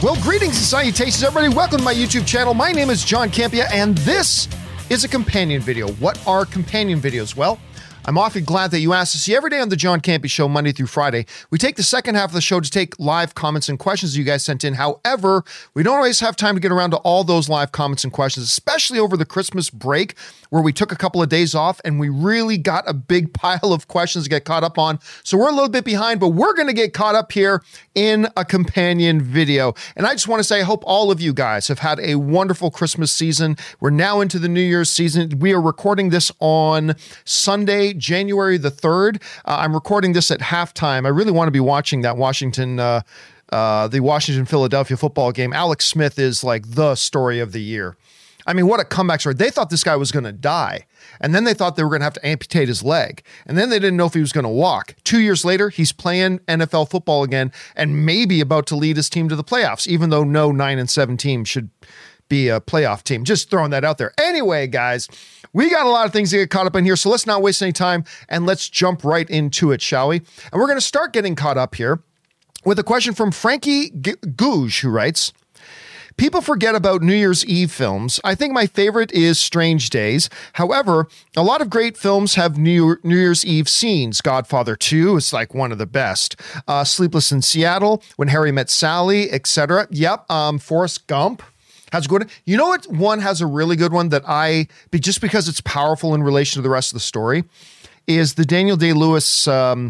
Well, greetings and salutations, everybody. Welcome to my YouTube channel. My name is John Campea, and this is a companion video. What are companion videos? Well, I'm awfully glad that you asked to see every day on the John Campea Show, Monday through Friday. We take the second half of the show to take live comments and questions you guys sent in. However, we don't always have time to get around to all those live comments and questions, especially over the Christmas break, where we took a couple of days off and we really got a big pile of questions to get caught up on. So we're a little bit behind, but we're going to get caught up here in a companion video. And I just want to say, I hope all of you guys have had a wonderful Christmas season. We're now into the New Year's season. We are recording this on Sunday, January the 3rd. I'm recording this at halftime. I really want to be watching that the Washington-Philadelphia football game. Alex Smith is like the story of the year. I mean, what a comeback story. They thought this guy was going to die. And then they thought they were going to have to amputate his leg. And then they didn't know if he was going to walk. 2 years later, he's playing NFL football again and maybe about to lead his team to the playoffs, even though no 9-7 team should be a playoff team. Just throwing that out there. Anyway, guys, we got a lot of things to get caught up in here, so let's not waste any time and let's jump right into it, shall we? And we're going to start getting caught up here with a question from Frankie Gouge, who writes, people forget about New Year's Eve films. I think my favorite is Strange Days. However, a lot of great films have New Year's Eve scenes. Godfather 2 is like one of the best. Sleepless in Seattle, When Harry Met Sally, etc. Yep. Forrest Gump has a good one. You know what one has a really good one that just because it's powerful in relation to the rest of the story, is the Daniel Day-Lewis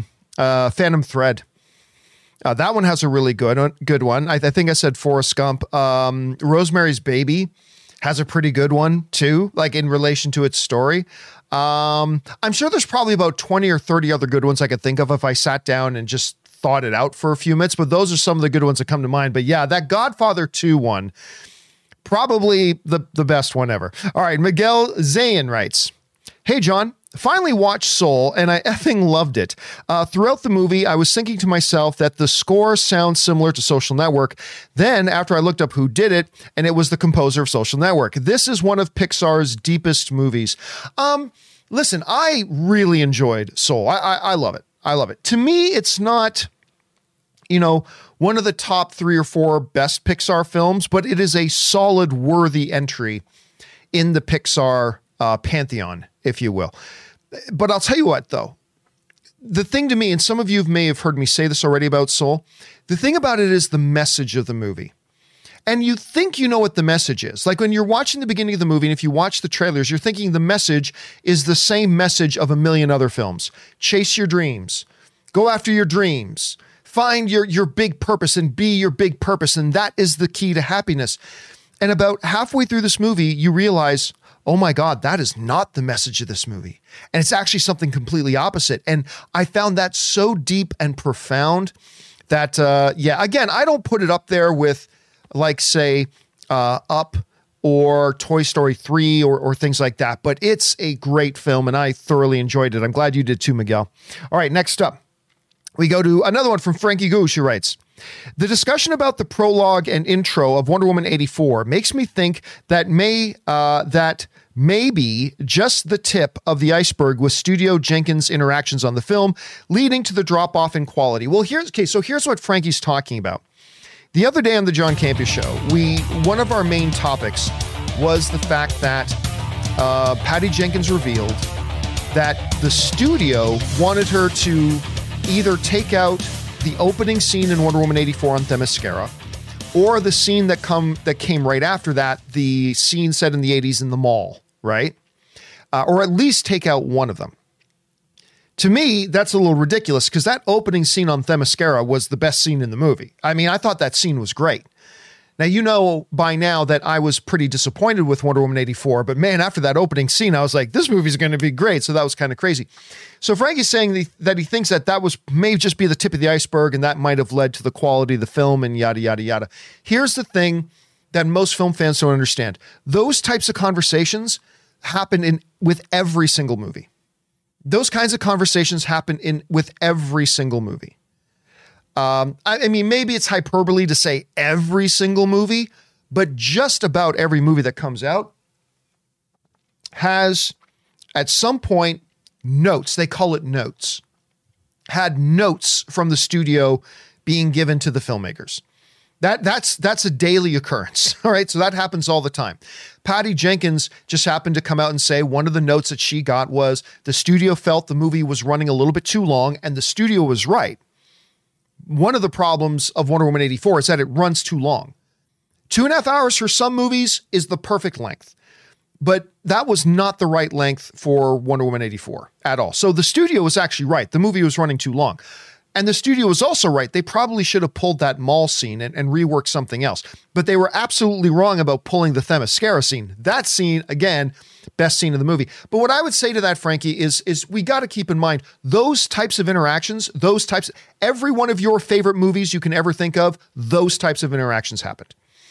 Phantom Thread. That one has a really good one. I think I said Forrest Gump. Rosemary's Baby has a pretty good one too, like in relation to its story. I'm sure there's probably about 20 or 30 other good ones I could think of if I sat down and just thought it out for a few minutes, but those are some of the good ones that come to mind. But yeah, that Godfather 2 one, probably the best one ever. All right, Miguel Zayn writes, hey, John. Finally watched Soul, and I effing loved it. Throughout the movie, I was thinking to myself that the score sounds similar to Social Network. Then, after I looked up who did it, and it was the composer of Social Network. This is one of Pixar's deepest movies. Listen, I really enjoyed Soul. I love it. I love it. To me, it's not, one of the top 3 or 4 best Pixar films, but it is a solid, worthy entry in the Pixar pantheon, if you will. But I'll tell you what, though, the thing to me, and some of you may have heard me say this already about Soul, the thing about it is the message of the movie. And you think you know what the message is. Like when you're watching the beginning of the movie, and if you watch the trailers, you're thinking the message is the same message of a million other films. Chase your dreams. Go after your dreams. Find your big purpose and be your big purpose. And that is the key to happiness. And about halfway through this movie, you realize, oh my God, that is not the message of this movie. And it's actually something completely opposite. And I found that so deep and profound that, again, I don't put it up there with, like, say, Up or Toy Story 3 or things like that. But it's a great film, and I thoroughly enjoyed it. I'm glad you did too, Miguel. All right, next up, we go to another one from Frankie Gouge, who writes, the discussion about the prologue and intro of Wonder Woman 84 makes me think that maybe just the tip of the iceberg with Studio Jenkins' interactions on the film, leading to the drop-off in quality. Well, here's what Frankie's talking about. The other day on the John Campea Show, one of our main topics was the fact that Patty Jenkins revealed that the studio wanted her to either take out the opening scene in Wonder Woman 84 on Themyscira, or the scene that came right after that, the scene set in the 80s in the mall, right? Or at least take out one of them. To me, that's a little ridiculous because that opening scene on Themyscira was the best scene in the movie. I mean, I thought that scene was great. Now, you know by now that I was pretty disappointed with Wonder Woman 84, but man, after that opening scene, I was like, this movie's going to be great. So that was kind of crazy. So Frankie's saying that he thinks that may just be the tip of the iceberg, and that might have led to the quality of the film and yada, yada, yada. Here's the thing that most film fans don't understand. Those types of conversations happen with every single movie. Those kinds of conversations happen with every single movie. I mean, maybe it's hyperbole to say every single movie, but just about every movie that comes out has, at some point, notes. They call it notes. Had notes from the studio being given to the filmmakers. That's a daily occurrence. All right. So that happens all the time. Patty Jenkins just happened to come out and say one of the notes that she got was the studio felt the movie was running a little bit too long, and the studio was right. One of the problems of Wonder Woman 84 is that it runs too long. 2.5 hours for some movies is the perfect length, but that was not the right length for Wonder Woman 84 at all. So the studio was actually right. The movie was running too long. And the studio was also right. They probably should have pulled that mall scene and reworked something else. But they were absolutely wrong about pulling the Themyscira scene. That scene, again, best scene of the movie. But what I would say to that, Frankie, is we got to keep in mind those types of interactions, every one of your favorite movies you can ever think of, those types of interactions happened.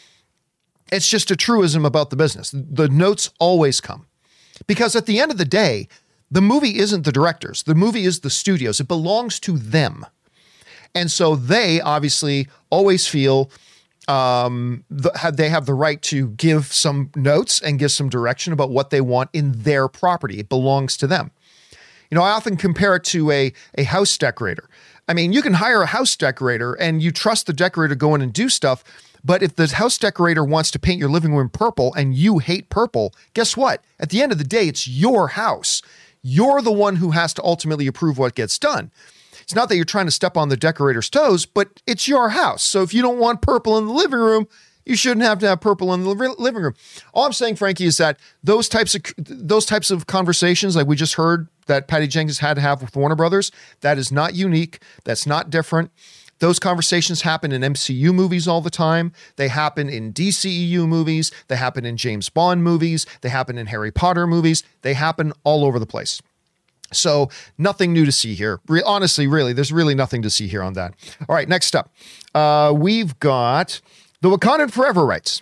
It's just a truism about the business. The notes always come. Because at the end of the day, the movie isn't the directors. The movie is the studios. It belongs to them. And so they obviously always feel they have the right to give some notes and give some direction about what they want in their property. It belongs to them. You know, I often compare it to a house decorator. I mean, you can hire a house decorator and you trust the decorator to go in and do stuff. But if the house decorator wants to paint your living room purple and you hate purple, guess what? At the end of the day, it's your house. You're the one who has to ultimately approve what gets done. It's not that you're trying to step on the decorator's toes, but it's your house. So if you don't want purple in the living room, you shouldn't have to have purple in the living room. All I'm saying, Frankie, is that those types of conversations, like we just heard that Patty Jenkins had to have with Warner Brothers, that is not unique. That's not different. Those conversations happen in MCU movies all the time. They happen in DCEU movies. They happen in James Bond movies. They happen in Harry Potter movies. They happen all over the place. So nothing new to see here. Honestly, really, there's really nothing to see here on that. All right, next up, we've got the Wakandan Forever writes,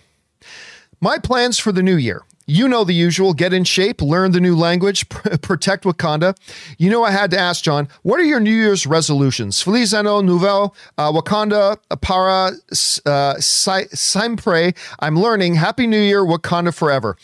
my plans for the new year. You know the usual, get in shape, learn the new language, protect Wakanda. You know I had to ask, John, what are your New Year's resolutions? Feliz Ano Novel, Wakanda para siempre. I'm learning. Happy New Year, Wakanda forever.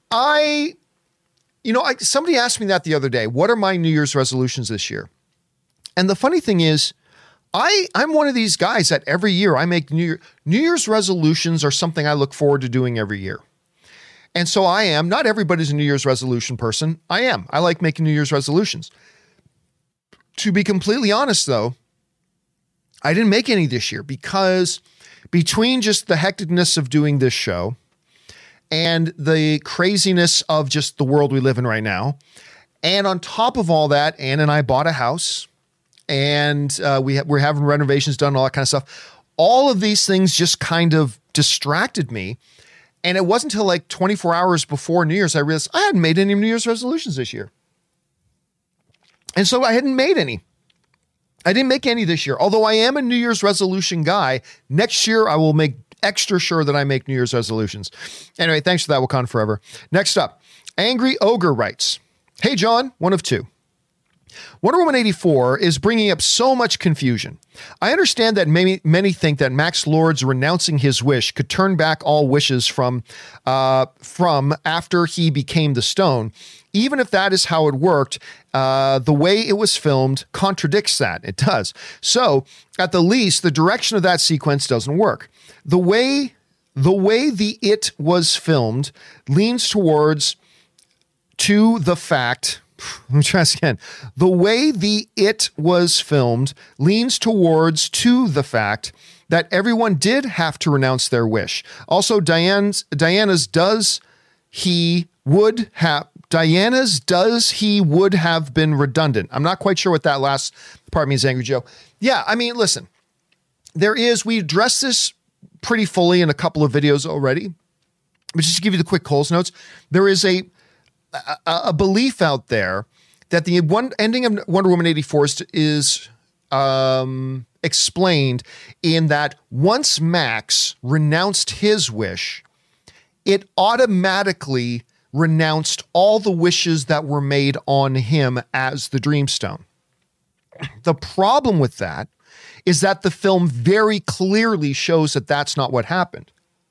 Somebody asked me that the other day. What are my New Year's resolutions this year? And the funny thing is, I'm one of these guys that every year I make New Year's resolutions are something I look forward to doing every year. And so I am. Not everybody's a New Year's resolution person. I am. I like making New Year's resolutions. To be completely honest, though, I didn't make any this year because between just the hecticness of doing this show and the craziness of just the world we live in right now, and on top of all that, Ann and I bought a house, and we're having renovations done, all that kind of stuff. All of these things just kind of distracted me. And it wasn't until like 24 hours before New Year's I realized I hadn't made any New Year's resolutions this year. And so I hadn't made any. I didn't make any this year. Although I am a New Year's resolution guy, next year I will make extra sure that I make New Year's resolutions. Anyway, thanks for that, Wakanda Forever. Next up, Angry Ogre writes, hey, John, one of two. Wonder Woman 84 is bringing up so much confusion. I understand that many think that Max Lord's renouncing his wish could turn back all wishes from after he became the Stone. Even if that is how it worked, the way it was filmed contradicts that. It does. So, at the least, the direction of that sequence doesn't work. The way it was filmed leans towards the fact. Let me try this again. The way it was filmed leans towards the fact that everyone did have to renounce their wish. Also, Diana's does he would have been redundant. I'm not quite sure what that last part means, Angry Joe. Yeah, I mean, listen, we addressed this pretty fully in a couple of videos already, but just to give you the quick Coles notes, there is a belief out there that the one ending of Wonder Woman 84 is explained in that once Max renounced his wish, it automatically renounced all the wishes that were made on him as the Dreamstone. The problem with that is that the film very clearly shows that that's not what happened.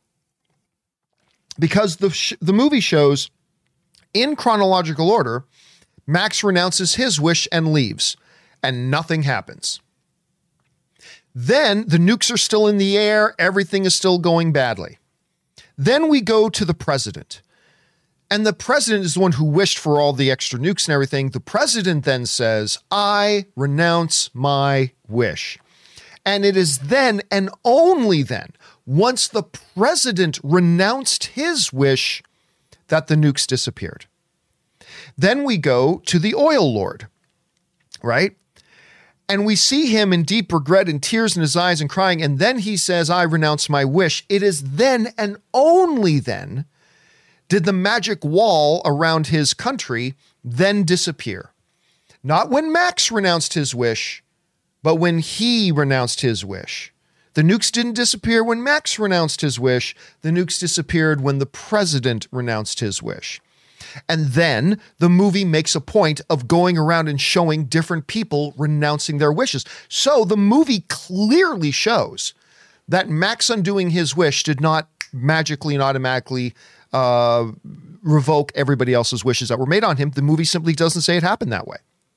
Because the movie shows, in chronological order, Max renounces his wish and leaves, and nothing happens. Then the nukes are still in the air. Everything is still going badly. Then we go to the president. And the president is the one who wished for all the extra nukes and everything. The president then says, I renounce my wish. And it is then and only then, once the president renounced his wish, that the nukes disappeared. Then we go to the oil lord, right? And we see him in deep regret and tears in his eyes and crying. And then he says, I renounce my wish. It is then and only then did the magic wall around his country then disappear. Not when Max renounced his wish, but when he renounced his wish. The nukes didn't disappear when Max renounced his wish. The nukes disappeared when the president renounced his wish. And then the movie makes a point of going around and showing different people renouncing their wishes. So the movie clearly shows that Max undoing his wish did not magically and automatically revoke everybody else's wishes that were made on him. The movie simply doesn't say it happened that way,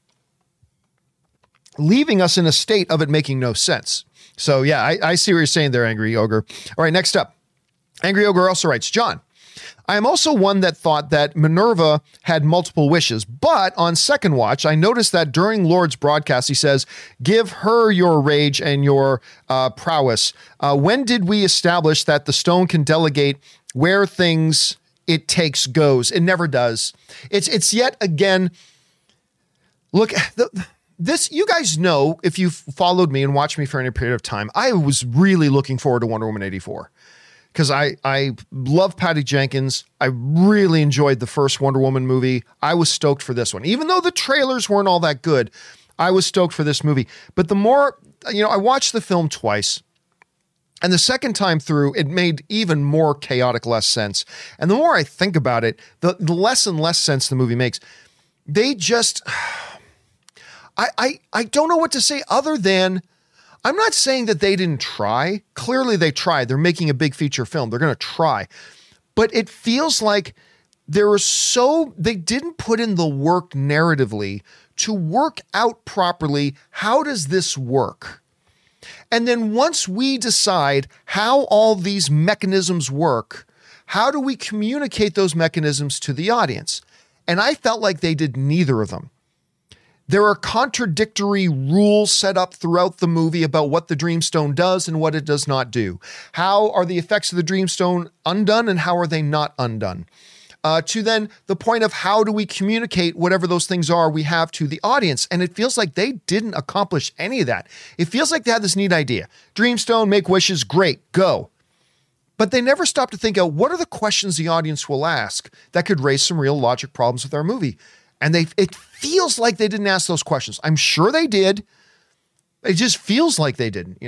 leaving us in a state of it making no sense. So yeah, I see what you're saying there, Angry Ogre. All right, next up. Angry Ogre also writes, John, I am also one that thought that Minerva had multiple wishes, but on second watch, I noticed that during Lord's broadcast, he says, give her your rage and your prowess. When did we establish that the stone can delegate where things it takes goes? It never does. It's yet again, look, this, you guys know, if you've followed me and watched me for any period of time, I was really looking forward to Wonder Woman 84 because I love Patty Jenkins. I really enjoyed the first Wonder Woman movie. I was stoked for this one. Even though the trailers weren't all that good, I was stoked for this movie. But the more, I watched the film twice. And the second time through, it made even more chaotic, less sense. And the more I think about it, the less and less sense the movie makes. They just... I don't know what to say other than, I'm not saying that they didn't try. Clearly they tried. They're making a big feature film. They're going to try. But it feels like they didn't put in the work narratively to work out properly, how does this work? And then once we decide how all these mechanisms work, how do we communicate those mechanisms to the audience? And I felt like they did neither of them. There are contradictory rules set up throughout the movie about what the Dreamstone does and what it does not do. How are the effects of the Dreamstone undone and how are they not undone? To then the point of how do we communicate whatever those things are we have to the audience. And it feels like they didn't accomplish any of that. It feels like they had this neat idea. Dreamstone, make wishes, great, go. But they never stopped to think out what are the questions the audience will ask that could raise some real logic problems with our movie. And it feels like they didn't ask those questions. I'm sure they did. It just feels like they didn't,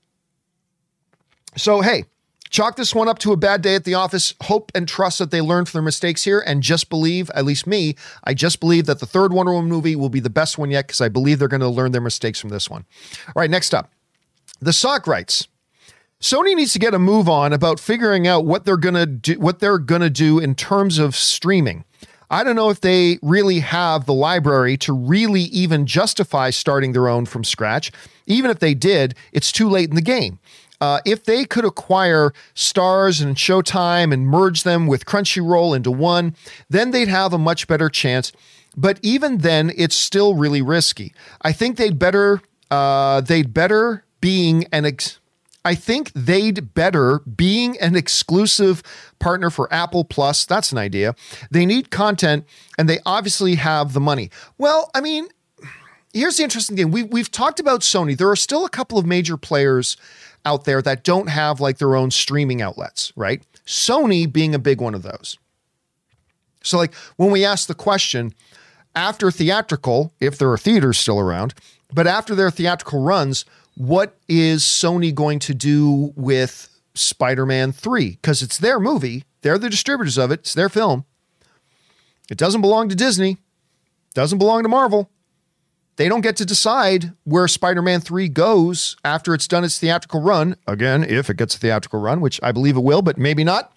So, hey, chalk this one up to a bad day at the office. Hope and trust that they learn from their mistakes here and just believe, at least me, I just believe that the third Wonder Woman movie will be the best one yet because I believe they're going to learn their mistakes from this one. All right, next up. The Sock writes, Sony needs to get a move on about figuring out what they're going to do in terms of streaming. I don't know if they really have the library to really even justify starting their own from scratch. Even if they did, it's too late in the game. If they could acquire Starz and Showtime and merge them with Crunchyroll into one, then they'd have a much better chance. But even then, it's still really risky. I think they'd better being an exclusive partner for Apple Plus. That's an idea. They need content and they obviously have the money. Well, I mean, here's the interesting thing. We've talked about Sony. There are still a couple of major players out there that don't have like their own streaming outlets, right? Sony being a big one of those. So like when we ask the question after theatrical, if there are theaters still around, but after their theatrical runs, what is Sony going to do with Spider-Man 3? Because it's their movie. They're the distributors of it. It's their film. It doesn't belong to Disney. Doesn't belong to Marvel. They don't get to decide where Spider-Man 3 goes after it's done its theatrical run. Again, if it gets a theatrical run, which I believe it will, but maybe not.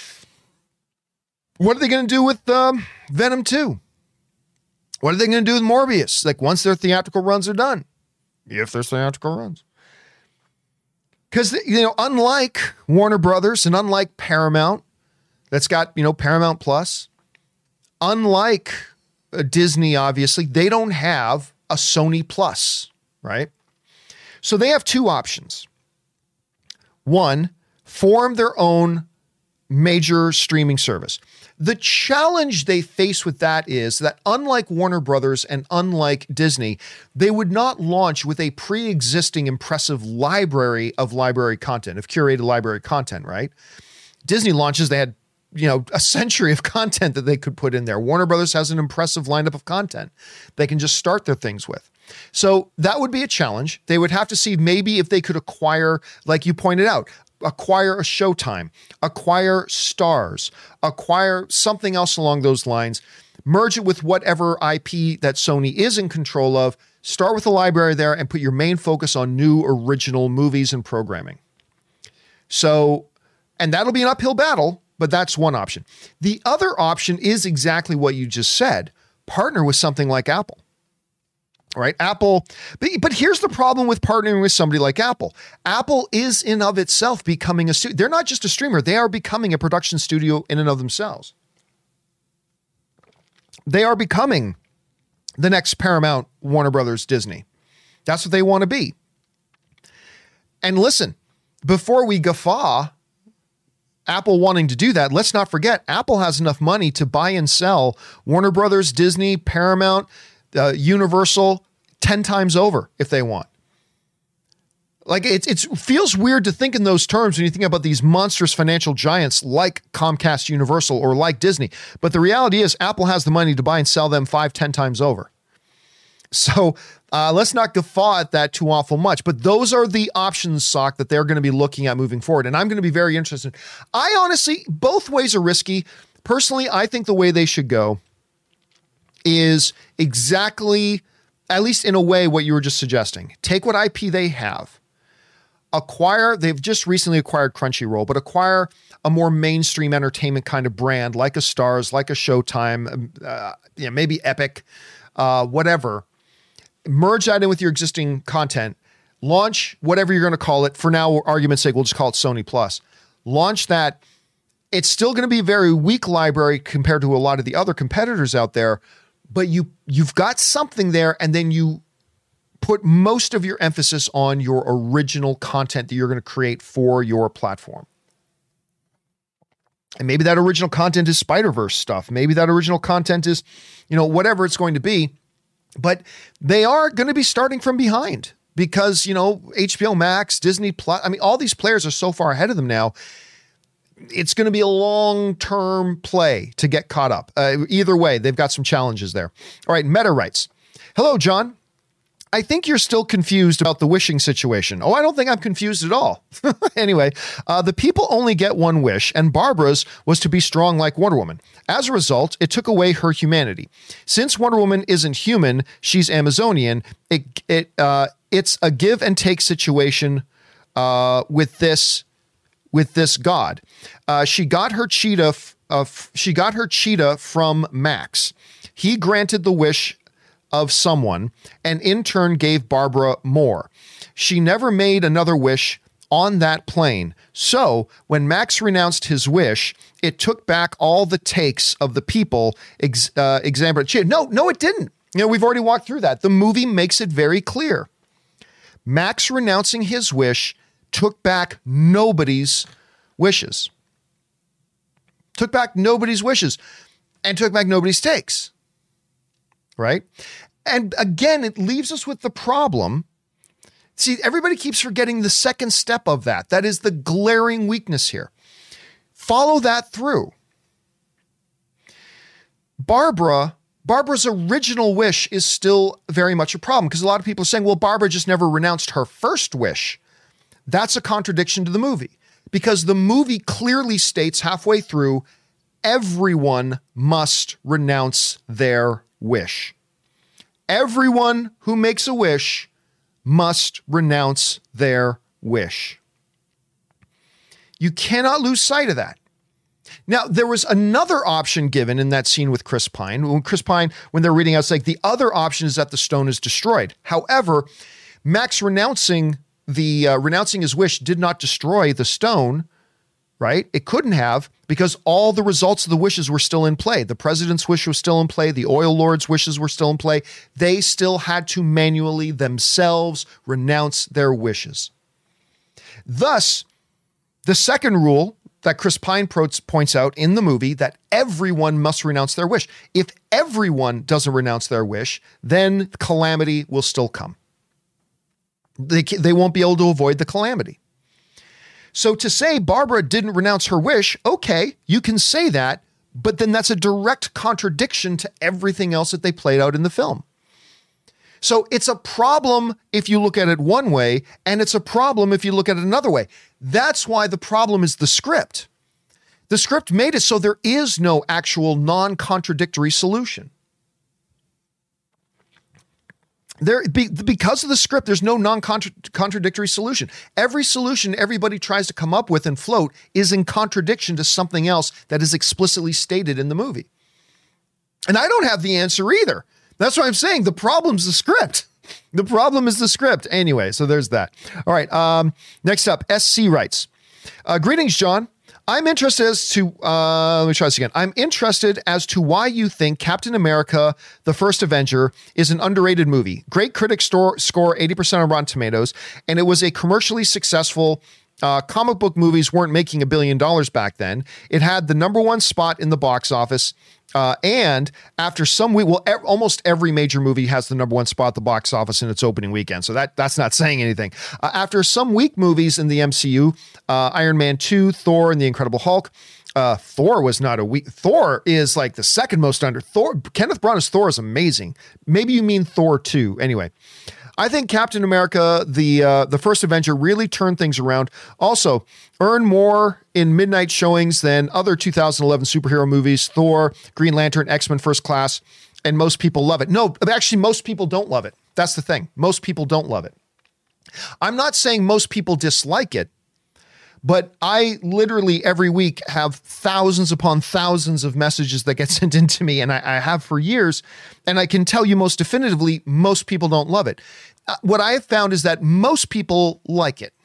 What are they going to do with Venom 2? What are they going to do with Morbius? Like once their theatrical runs are done. If there's theatrical runs. Because, unlike Warner Brothers and unlike Paramount, that's got, Paramount Plus, unlike Disney, obviously, they don't have a Sony Plus, right? So they have two options. One, form their own major streaming service. The challenge they face with that is that unlike Warner Brothers and unlike Disney, they would not launch with a pre-existing impressive library of curated library content, right? Disney launches, they had, a century of content that they could put in there. Warner Brothers has an impressive lineup of content they can just start their things with. So that would be a challenge. They would have to see maybe if they could acquire, like you pointed out, acquire a Showtime, acquire Stars, acquire something else along those lines, merge it with whatever IP that Sony is in control of, start with a library there and put your main focus on new original movies and programming. So, and that'll be an uphill battle, but that's one option. The other option is exactly what you just said. Partner with something like Apple. Right? Apple, but here's the problem with partnering with somebody like Apple. Apple is in of itself becoming they're not just a streamer, they are becoming a production studio in and of themselves. They are becoming the next Paramount, Warner Brothers, Disney. That's what they want to be. And listen, before we guffaw Apple wanting to do that, let's not forget, Apple has enough money to buy and sell Warner Brothers, Disney, Paramount, Universal 10 times over if they want. Like it feels weird to think in those terms when you think about these monstrous financial giants like Comcast, Universal, or like Disney. But the reality is Apple has the money to buy and sell them 5-10 times over. So let's not guffaw at that too awful much. But those are the options, Sock, that they're going to be looking at moving forward. And I'm going to be very interested. I honestly, both ways are risky. Personally, I think the way they should go is exactly, at least in a way, what you were just suggesting. Take what IP they have, they've just recently acquired Crunchyroll, but acquire a more mainstream entertainment kind of brand, like a Stars, like a Showtime, maybe Epic, whatever. Merge that in with your existing content, launch whatever you're going to call it. For now, argument's sake, we'll just call it Sony Plus. Launch that. It's still going to be a very weak library compared to a lot of the other competitors out there, but you've got something there, and then you put most of your emphasis on your original content that you're going to create for your platform. And maybe that original content is Spider-Verse stuff. Maybe that original content is, whatever it's going to be. But they are going to be starting from behind because, HBO Max, Disney Plus, all these players are so far ahead of them now. It's going to be a long-term play to get caught up. Either way, they've got some challenges there. All right, Meta writes, "Hello, John. I think you're still confused about the wishing situation." Oh, I don't think I'm confused at all. Anyway, the people only get one wish, and Barbara's was to be strong like Wonder Woman. As a result, it took away her humanity. Since Wonder Woman isn't human, she's Amazonian. It's a give and take situation with this god. She got her cheetah from Max. He granted the wish of someone and in turn gave Barbara more. She never made another wish on that plane. So when Max renounced his wish, it took back all the takes of the people. No, it didn't. We've already walked through that. The movie makes it very clear. Max renouncing his wish took back nobody's wishes. Took back nobody's wishes and took back nobody's takes. Right? And again, it leaves us with the problem. See, everybody keeps forgetting the second step of that. That is the glaring weakness here. Follow that through. Barbara's original wish is still very much a problem because a lot of people are saying, well, Barbara just never renounced her first wish. That's a contradiction to the movie because the movie clearly states halfway through, everyone must renounce their wish. Everyone who makes a wish must renounce their wish. You cannot lose sight of that. Now, there was another option given in that scene with Chris Pine. When they're reading out, it's like the other option is that the stone is destroyed. However, Max renouncing the renouncing his wish did not destroy the stone, right? It couldn't have, because all the results of the wishes were still in play. The president's wish was still in play. The oil lord's wishes were still in play. They still had to manually themselves renounce their wishes. Thus, the second rule that Chris Pine points out in the movie, that everyone must renounce their wish. If everyone doesn't renounce their wish, then calamity will still come. They won't be able to avoid the calamity. So to say Barbara didn't renounce her wish, okay, you can say that, but then that's a direct contradiction to everything else that they played out in the film. So it's a problem if you look at it one way, and it's a problem if you look at it another way. That's why the problem is the script. The script made it so there is no actual non-contradictory solution. Because of the script, there's no non-contradictory solution. Every solution everybody tries to come up with and float is in contradiction to something else that is explicitly stated in the movie. And I don't have the answer either. That's why I'm saying the problem's the script. The problem is the script. Anyway, so there's that. All right. Next up, SC writes, greetings, John. I'm interested as to, let me try this again. I'm interested as to why you think Captain America, The First Avenger is an underrated movie. Great critic score 80% on Rotten Tomatoes, and it was a commercially successful comic book movies weren't making $1 billion back then. It had the #1 spot in the box office. And after some week, almost every major movie has the #1 spot at the box office in its opening weekend. So that's not saying anything. After some weak movies in the MCU, Iron Man 2, Thor, and The Incredible Hulk, Thor was not a weak. Thor is like the second most under. Kenneth Branagh's Thor is amazing. Maybe you mean Thor 2. Anyway, I think Captain America, the First Avenger, really turned things around. Also, earned more in midnight showings than other 2011 superhero movies, Thor, Green Lantern, X-Men First Class, and most people love it. No, actually, most people don't love it. That's the thing. Most people don't love it. I'm not saying most people dislike it, but I literally every week have thousands upon thousands of messages that get sent in to me, and I have for years, and I can tell you most definitively, most people don't love it. What I have found is that most people like it.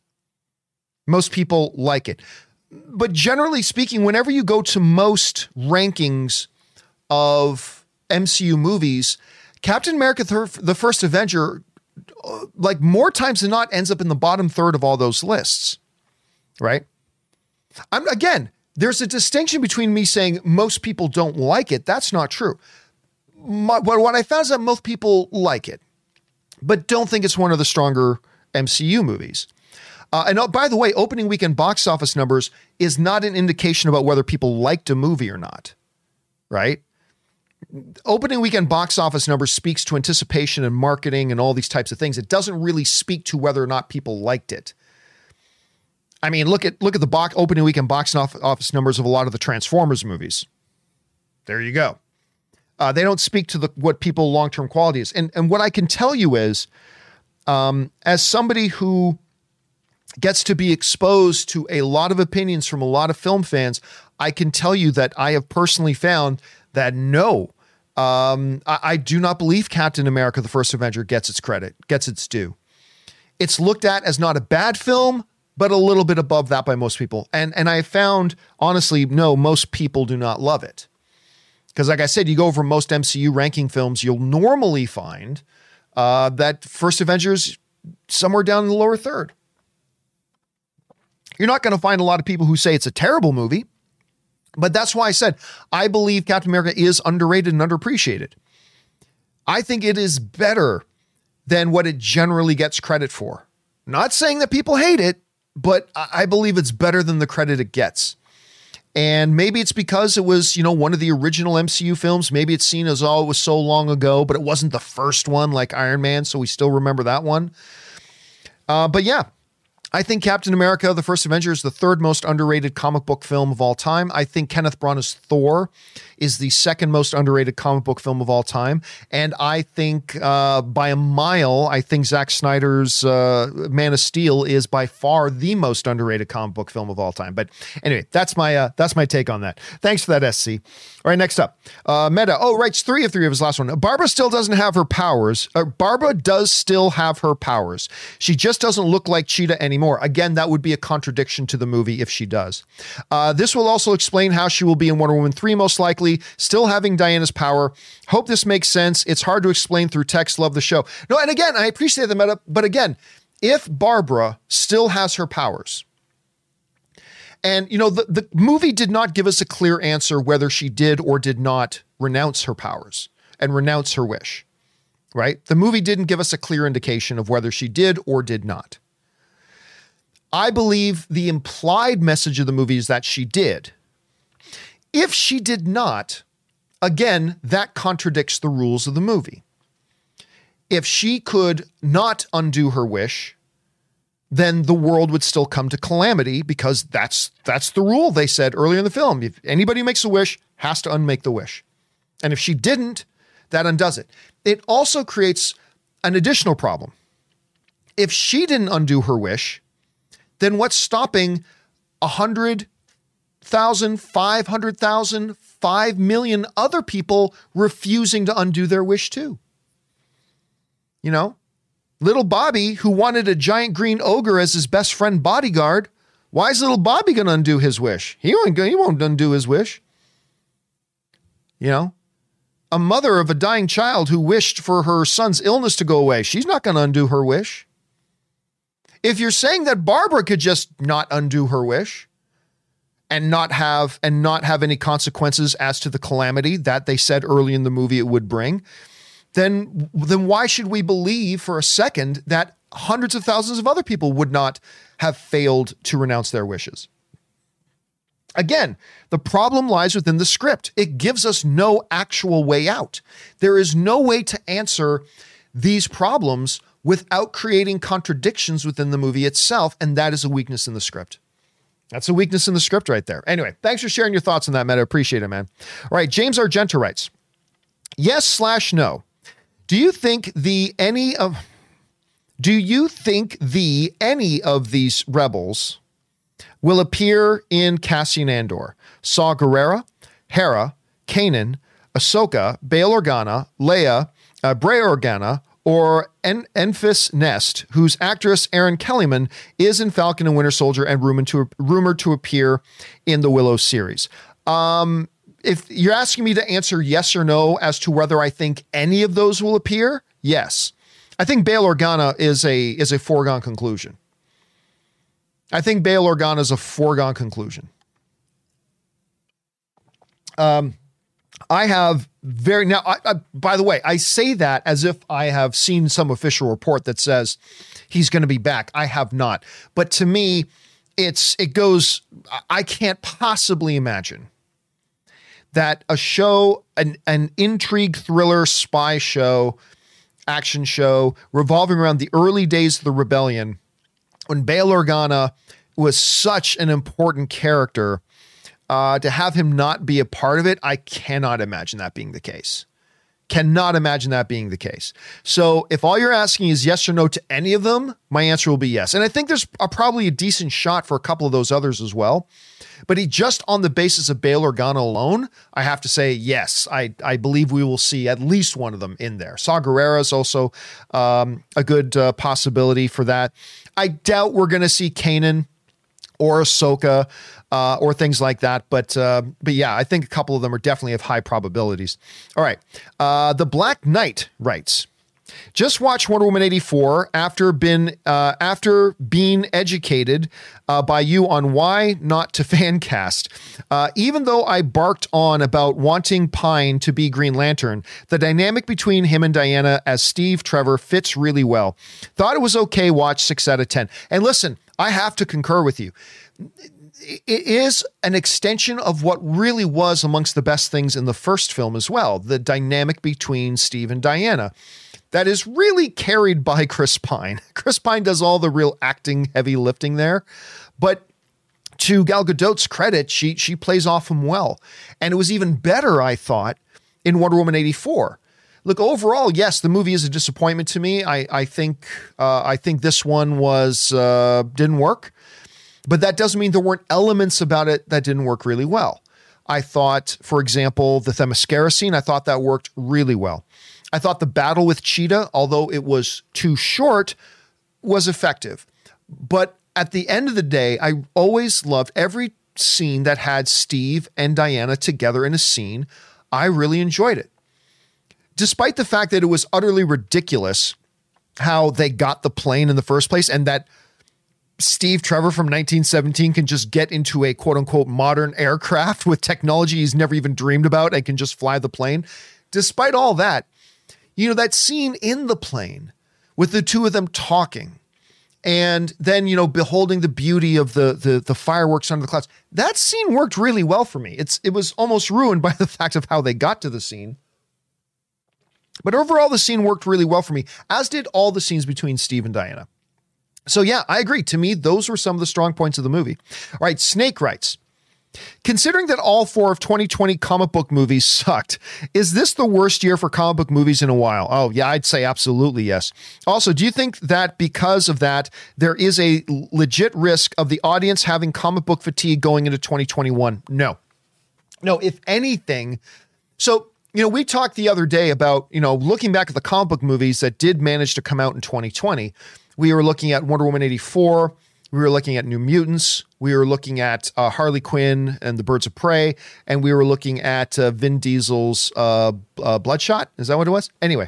Most people like it. But generally speaking, whenever you go to most rankings of MCU movies, Captain America, The First Avenger, like more times than not, ends up in the bottom third of all those lists. Right? Again, there's a distinction between me saying most people don't like it. That's not true. What I found is that most people like it, but don't think it's one of the stronger MCU movies. And by the way, opening weekend box office numbers is not an indication about whether people liked a movie or not, right? Opening weekend box office numbers speaks to anticipation and marketing and all these types of things. It doesn't really speak to whether or not people liked it. I mean, look at the opening weekend box office numbers of a lot of the Transformers movies. There you go. They don't speak to what people long-term quality is. And what I can tell you is, as somebody who gets to be exposed to a lot of opinions from a lot of film fans, I can tell you that I have personally found that no, I do not believe Captain America, The First Avenger gets its credit, gets its due. It's looked at as not a bad film, but a little bit above that by most people. And I found, honestly, no, most people do not love it. Because like I said, you go over most MCU ranking films, you'll normally find that First Avengers somewhere down in the lower third. You're not going to find a lot of people who say it's a terrible movie, but that's why I said I believe Captain America is underrated and underappreciated. I think it is better than what it generally gets credit for. Not saying that people hate it, but I believe it's better than the credit it gets. And maybe it's because it was, one of the original MCU films. Maybe it's seen as, it was so long ago, but it wasn't the first one like Iron Man, so we still remember that one. But yeah, I think Captain America, The First Avenger is the third most underrated comic book film of all time. I think Kenneth Branagh's Thor is the second most underrated comic book film of all time. And I think by a mile, I think Zack Snyder's Man of Steel is by far the most underrated comic book film of all time. But anyway, that's my take on that. Thanks for that, SC. All right, next up. Meta. Oh, writes 3 of his last one. Barbara still doesn't have her powers. Barbara does still have her powers. She just doesn't look like Cheetah anymore. Again, that would be a contradiction to the movie if she does. This will also explain how she will be in Wonder Woman 3 most likely, still having Diana's power. Hope this makes sense. It's hard to explain through text. Love the show. No, and again, I appreciate the meta, but again, if Barbara still has her powers, and, you know, the movie did not give us a clear answer whether she did or did not renounce her powers and renounce her wish, right? The movie didn't give us a clear indication of whether she did or did not. I believe the implied message of the movie is that she did. If she did not, again, that contradicts the rules of the movie. If she could not undo her wish, then the world would still come to calamity because that's the rule they said earlier in the film. If anybody who makes a wish has to unmake the wish. And if she didn't, that undoes it. It also creates an additional problem. If she didn't undo her wish, then what's stopping 100,000, 500,000, 5 million other people refusing to undo their wish too? You know? Little Bobby, who wanted a giant green ogre as his best friend bodyguard, why is little Bobby going to undo his wish? He won't undo his wish. You know, a mother of a dying child who wished for her son's illness to go away, she's not going to undo her wish. If you're saying that Barbara could just not undo her wish and not have any consequences as to the calamity that they said early in the movie it would bring, then why should we believe for a second that hundreds of thousands of other people would not have failed to renounce their wishes? Again, the problem lies within the script. It gives us no actual way out. There is no way to answer these problems without creating contradictions within the movie itself, and that is a weakness in the script. That's a weakness in the script right there. Anyway, thanks for sharing your thoughts on that, Meta. Appreciate it, man. All right, James Argenta writes, yes/no. Do you think any of these rebels will appear in Cassian Andor? Saw Gerrera, Hera, Kanan, Ahsoka, Bail Organa, Leia, Bray Organa, or Enfys Nest, whose actress Erin Kellyman is in Falcon and Winter Soldier and rumored to appear in the Willow series. If you're asking me to answer yes or no as to whether I think any of those will appear, yes. I think Bail Organa is a foregone conclusion. I think Bail Organa is a foregone conclusion. By the way, I say that as if I have seen some official report that says he's going to be back. I have not. But to me, I can't possibly imagine that a show, an intrigue thriller spy show, action show revolving around the early days of the rebellion, when Bail Organa was such an important character, to have him not be a part of it, I cannot imagine that being the case. Cannot imagine that being the case. So if all you're asking is yes or no to any of them, my answer will be yes. And I think there's probably a decent shot for a couple of those others as well. But just on the basis of Bail Organa alone, I have to say yes. I believe we will see at least one of them in there. Saw Gerrera is also a good possibility for that. I doubt we're going to see Kanan or Ahsoka or things like that. But yeah, I think a couple of them are definitely have high probabilities. All right. The Black Knight writes, just watch Wonder Woman 84 after being educated by you on why not to fan cast. Even though I barked on about wanting Pine to be Green Lantern, the dynamic between him and Diana as Steve Trevor fits really well. Thought it was okay watch, 6 out of 10. And listen, I have to concur with you. It is an extension of what really was amongst the best things in the first film as well. The dynamic between Steve and Diana. That is really carried by Chris Pine. Chris Pine does all the real acting, heavy lifting there. But to Gal Gadot's credit, she plays off him well. And it was even better, I thought, in Wonder Woman 84. Look, overall, yes, the movie is a disappointment to me. I think this one didn't work, but that doesn't mean there weren't elements about it that didn't work really well. I thought, for example, the Themyscira scene, I thought that worked really well. I thought the battle with Cheetah, although it was too short, was effective. But at the end of the day, I always loved every scene that had Steve and Diana together in a scene. I really enjoyed it. Despite the fact that it was utterly ridiculous how they got the plane in the first place, and that Steve Trevor from 1917 can just get into a quote unquote modern aircraft with technology he's never even dreamed about and can just fly the plane. Despite all that, you know, that scene in the plane with the two of them talking and then, you know, beholding the beauty of the fireworks under the clouds, that scene worked really well for me. It was almost ruined by the fact of how they got to the scene. But overall, the scene worked really well for me, as did all the scenes between Steve and Diana. So yeah, I agree. To me, those were some of the strong points of the movie. All right, Snake writes, considering that all 4 of 2020 comic book movies sucked, is this the worst year for comic book movies in a while? Oh yeah, I'd say absolutely yes. Also, do you think that because of that, there is a legit risk of the audience having comic book fatigue going into 2021? No, if anything. So, you know, we talked the other day about, you know, looking back at the comic book movies that did manage to come out in 2020. We were looking at Wonder Woman 84. We were looking at New Mutants. We were looking at Harley Quinn and the Birds of Prey. And we were looking at Vin Diesel's Bloodshot. Is that what it was? Anyway.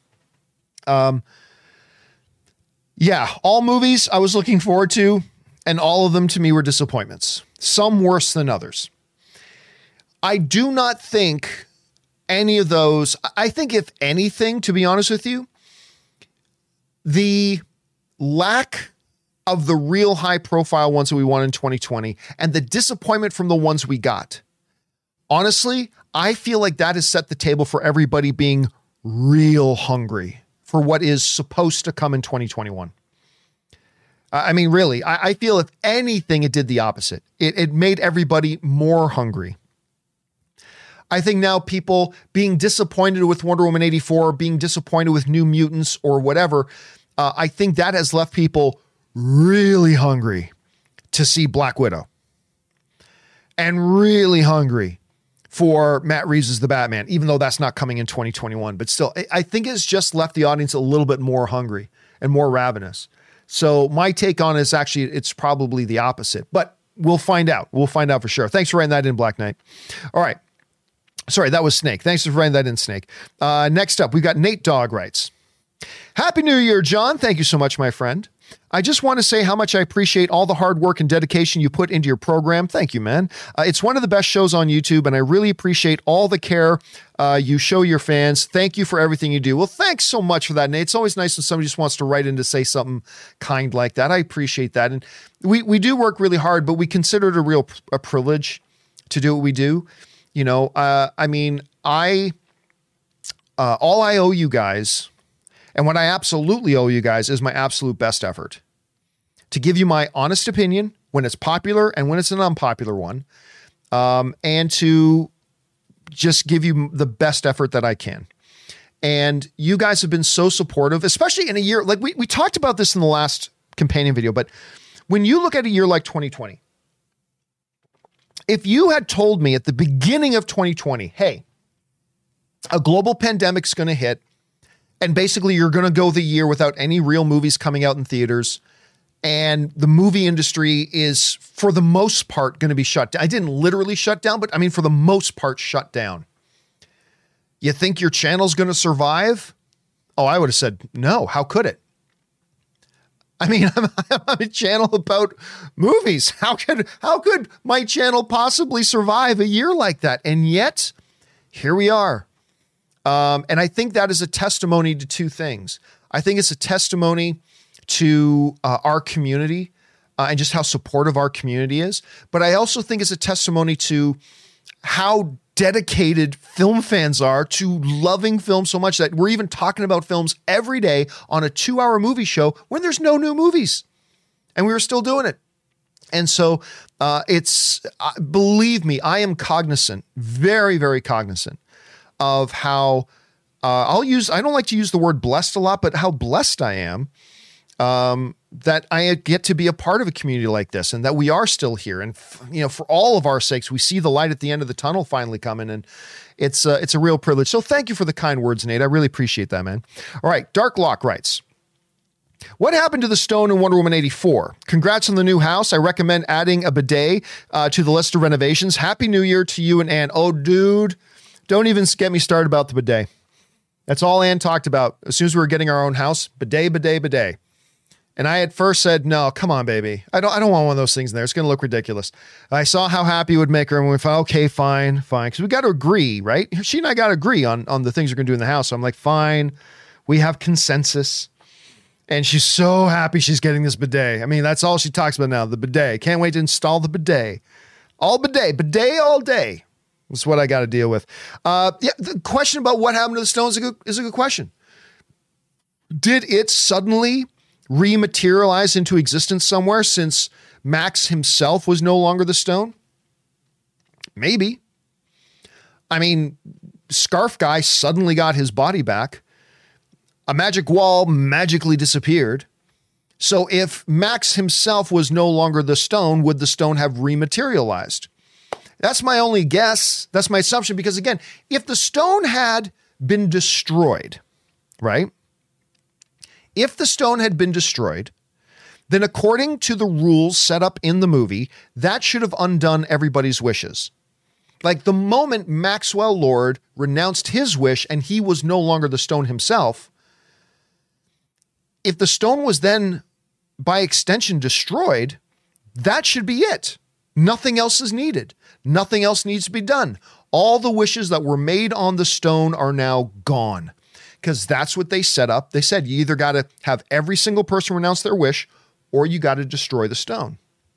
Yeah, all movies I was looking forward to, and all of them to me were disappointments. Some worse than others. I do not think any of those, I think if anything, to be honest with you, the lack of the real high profile ones that we won in 2020 and the disappointment from the ones we got, honestly, I feel like that has set the table for everybody being real hungry for what is supposed to come in 2021. I mean, really, I feel if anything, it did the opposite. It made everybody more hungry. I think now people being disappointed with Wonder Woman 84, being disappointed with New Mutants or whatever, I think that has left people really hungry to see Black Widow and really hungry for Matt Reeves' The Batman, even though that's not coming in 2021. But still, I think it's just left the audience a little bit more hungry and more ravenous. So my take on it is actually, it's probably the opposite, but we'll find out. We'll find out for sure. Thanks for writing that in, Black Knight. All right. Sorry, that was Snake. Thanks for writing that in, Snake. Next up, we've got Nate Dogg writes, Happy New Year, John. Thank you so much, my friend. I just want to say how much I appreciate all the hard work and dedication you put into your program. Thank you, man. It's one of the best shows on YouTube, and I really appreciate all the care you show your fans. Thank you for everything you do. Well, thanks so much for that, Nate. It's always nice when somebody just wants to write in to say something kind like that. I appreciate that. And we do work really hard, but we consider it a privilege to do what we do. You know, I mean, all I owe you guys, and what I absolutely owe you guys, is my absolute best effort to give you my honest opinion when it's popular and when it's an unpopular one, and to just give you the best effort that I can. And you guys have been so supportive, especially in a year, like we talked about this in the last companion video, but when you look at a year like 2020, if you had told me at the beginning of 2020, hey, a global pandemic's going to hit, and basically you're going to go the year without any real movies coming out in theaters, and the movie industry is, for the most part, going to be shut down. I didn't literally shut down, but I mean, for the most part, shut down. You think your channel's going to survive? Oh, I would have said, no, how could it? I mean, I'm a channel about movies. How could my channel possibly survive a year like that? And yet, here we are. And I think that is a testimony to two things. I think it's a testimony to our community and just how supportive our community is. But I also think it's a testimony to how dedicated film fans are to loving film so much that we're even talking about films every day on a 2-hour movie show when there's no new movies. And we were still doing it. And so believe me, I am cognizant, very, very cognizant of how I don't like to use the word blessed a lot, but how blessed I am that I get to be a part of a community like this and that we are still here. And, for all of our sakes, we see the light at the end of the tunnel finally coming, and it's a real privilege. So thank you for the kind words, Nate. I really appreciate that, man. All right. Dark Lock writes, what happened to the stone in Wonder Woman 84? Congrats on the new house. I recommend adding a bidet to the list of renovations. Happy New Year to you and Ann. Oh, dude, don't even get me started about the bidet. That's all Ann talked about as soon as we were getting our own house. Bidet, bidet, bidet. And I at first said, no, come on, baby. I don't want one of those things in there. It's going to look ridiculous. I saw how happy it would make her, and we thought, okay, fine. Because we got to agree, right? She and I got to agree on the things we're going to do in the house. So I'm like, fine. We have consensus. And she's so happy she's getting this bidet. I mean, that's all she talks about now, the bidet. Can't wait to install the bidet. Bidet all day. That's what I got to deal with. The question about what happened to the stone is a good question. Did it suddenly rematerialize into existence somewhere since Max himself was no longer the stone? Maybe. I mean, Scarf Guy suddenly got his body back. A magic wall magically disappeared. So if Max himself was no longer the stone, would the stone have rematerialized? That's my only guess. That's my assumption. Because again, if the stone had been destroyed, right? If the stone had been destroyed, then according to the rules set up in the movie, that should have undone everybody's wishes. Like the moment Maxwell Lord renounced his wish and he was no longer the stone himself, if the stone was then, by extension, destroyed, that should be it. Nothing else is needed. Nothing else needs to be done. All the wishes that were made on the stone are now gone. Because that's what they set up. They said you either got to have every single person renounce their wish or you got to destroy the stone.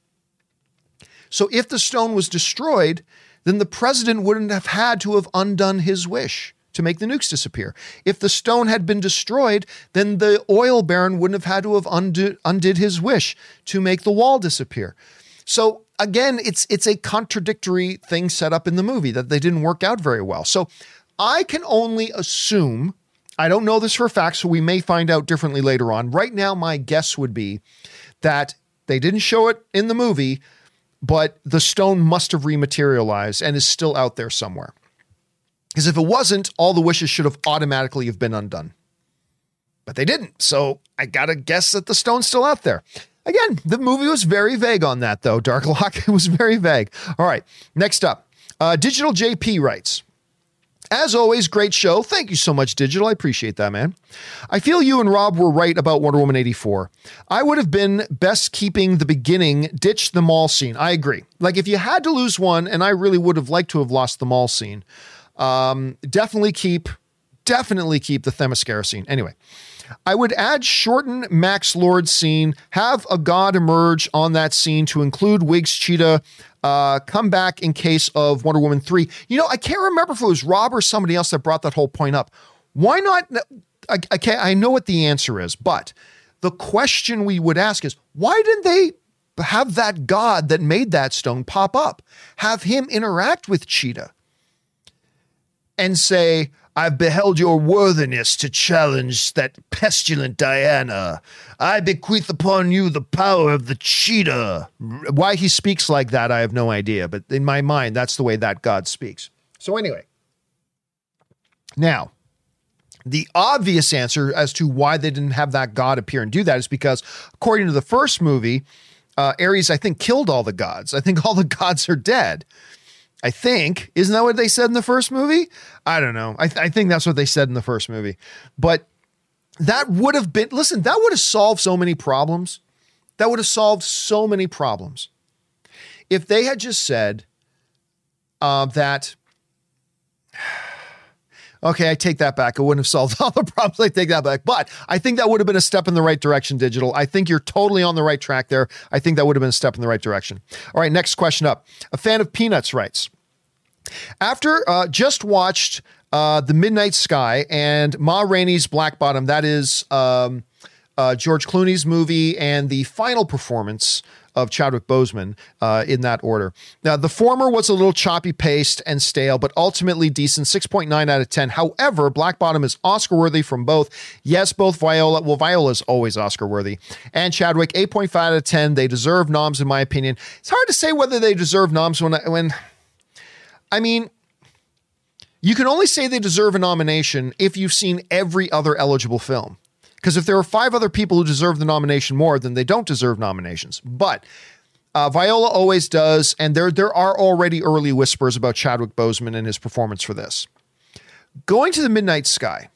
So if the stone was destroyed, then the president wouldn't have had to have undone his wish to make the nukes disappear. If the stone had been destroyed, then the oil baron wouldn't have had to have undid his wish to make the wall disappear. So again, it's a contradictory thing set up in the movie that they didn't work out very well. So I can only assume, I don't know this for a fact, so we may find out differently later on. Right now, my guess would be that they didn't show it in the movie, but the stone must have rematerialized and is still out there somewhere. Because if it wasn't, all the wishes should have automatically have been undone. But they didn't. So I got to guess that the stone's still out there. Again, the movie was very vague on that, though. Dark Lock, it was very vague. All right, next up. Digital JP writes, as always, great show. Thank you so much, Digital. I appreciate that, man. I feel you and Rob were right about Wonder Woman 84. I would have been best keeping the beginning, ditch the mall scene. I agree. Like, if you had to lose one, and I really would have liked to have lost the mall scene, definitely keep the Themyscira scene. Anyway, I would add shorten Max Lord scene, have a god emerge on that scene to include Wiggs Cheetah, come back in case of Wonder Woman 3. You know, I can't remember if it was Rob or somebody else that brought that whole point up. Why not? I know what the answer is, but the question we would ask is, why didn't they have that god that made that stone pop up? Have him interact with Cheetah and say, I've beheld your worthiness to challenge that pestilent Diana. I bequeath upon you the power of the cheetah. Why he speaks like that, I have no idea. But in my mind, that's the way that god speaks. So anyway, now, the obvious answer as to why they didn't have that god appear and do that is because, according to the first movie, Ares, I think, killed all the gods. I think all the gods are dead. I think. Isn't that what they said in the first movie? I don't know. I think that's what they said in the first movie. But that would have been, listen, that would have solved so many problems. That would have solved so many problems. If they had just said that, okay, I take that back. It wouldn't have solved all the problems. I take that back. But I think that would have been a step in the right direction, Digital. I think you're totally on the right track there. I think that would have been a step in the right direction. All right, next question up. A fan of Peanuts writes, after just watched The Midnight Sky and Ma Rainey's Black Bottom, that is George Clooney's movie, and the final performance of Chadwick Boseman in that order. Now, the former was a little choppy paced and stale, but ultimately decent, 6.9 out of 10. However, Black Bottom is Oscar-worthy from both. Yes, both Viola. Well, Viola's always Oscar-worthy. And Chadwick, 8.5 out of 10. They deserve noms, in my opinion. It's hard to say whether they deserve noms when I mean, you can only say they deserve a nomination if you've seen every other eligible film. Because if there are 5 other people who deserve the nomination more, then they don't deserve nominations. But Viola always does, and there are already early whispers about Chadwick Boseman and his performance for this. Going to the Midnight Sky.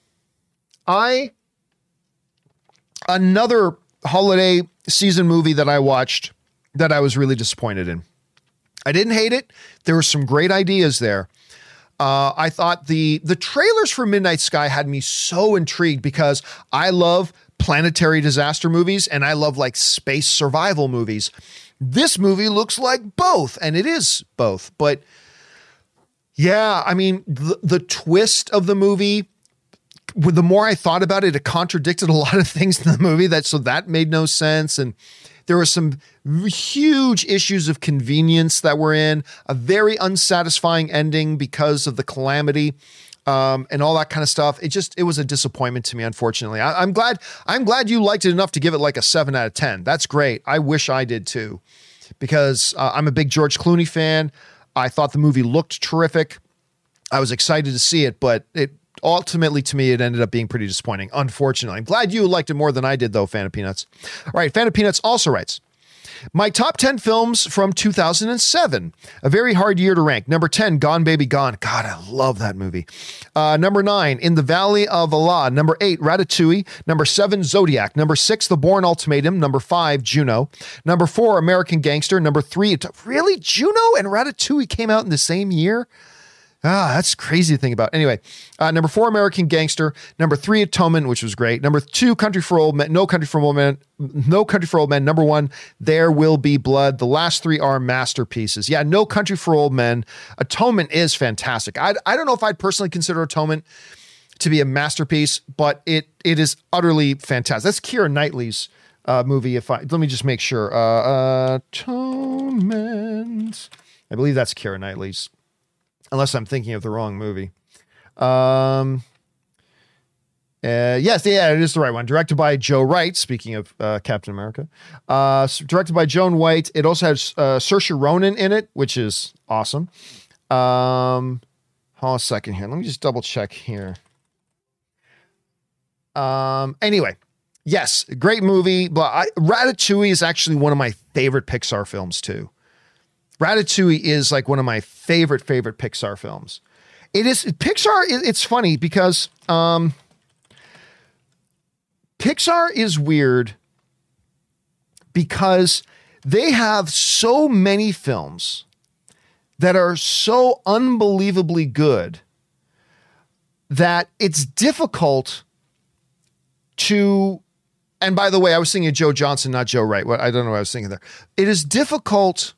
Another holiday season movie that I watched that I was really disappointed in. I didn't hate it. There were some great ideas there. I thought the trailers for Midnight Sky had me so intrigued because I love planetary disaster movies and I love like space survival movies. This movie looks like both, and it is both. But yeah, I mean, the twist of the movie, the more I thought about it, it contradicted a lot of things in the movie so that made no sense. And there were some huge issues of convenience that were in a very unsatisfying ending because of the calamity and all that kind of stuff. It was a disappointment to me, unfortunately. I'm glad you liked it enough to give it like a 7 out of 10. That's great. I wish I did too, because I'm a big George Clooney fan. I thought the movie looked terrific. I was excited to see it, but ultimately, to me, it ended up being pretty disappointing, unfortunately. I'm glad you liked it more than I did, though, Fan of Peanuts. All right, Fan of Peanuts also writes, my top 10 films from 2007. A very hard year to rank. Number 10, Gone Baby Gone. God, I love that movie. Number 9, In the Valley of Allah. Number 8, Ratatouille. Number 7, Zodiac. Number 6, The Bourne Ultimatum. Number 5, Juno. Number 4, American Gangster. Number 3, really? Juno and Ratatouille came out in the same year? That's crazy to think about. Anyway, number 4, American Gangster. Number 3, Atonement, which was great. Number 2, Country for Old Men. No Country for Old Men. No Country for Old Men. Number 1, There Will Be Blood. The last 3 are masterpieces. Yeah, No Country for Old Men. Atonement is fantastic. I don't know if I'd personally consider Atonement to be a masterpiece, but it is utterly fantastic. That's Keira Knightley's movie. Let me just make sure. Atonement. I believe that's Keira Knightley's. Unless I'm thinking of the wrong movie. Yes, yeah, it is the right one. Directed by Joe Wright, speaking of Captain America. Directed by Joan White. It also has Saoirse Ronan in it, which is awesome. Hold on a second here. Let me just double check here. Anyway, yes, great movie. Ratatouille is actually one of my favorite Pixar films, too. Ratatouille is like one of my favorite Pixar films. It is Pixar. It's funny because Pixar is weird because they have so many films that are so unbelievably good that it's difficult to, and by the way, I was thinking of Joe Johnson, not Joe Wright. I don't know what I was thinking there. It is difficult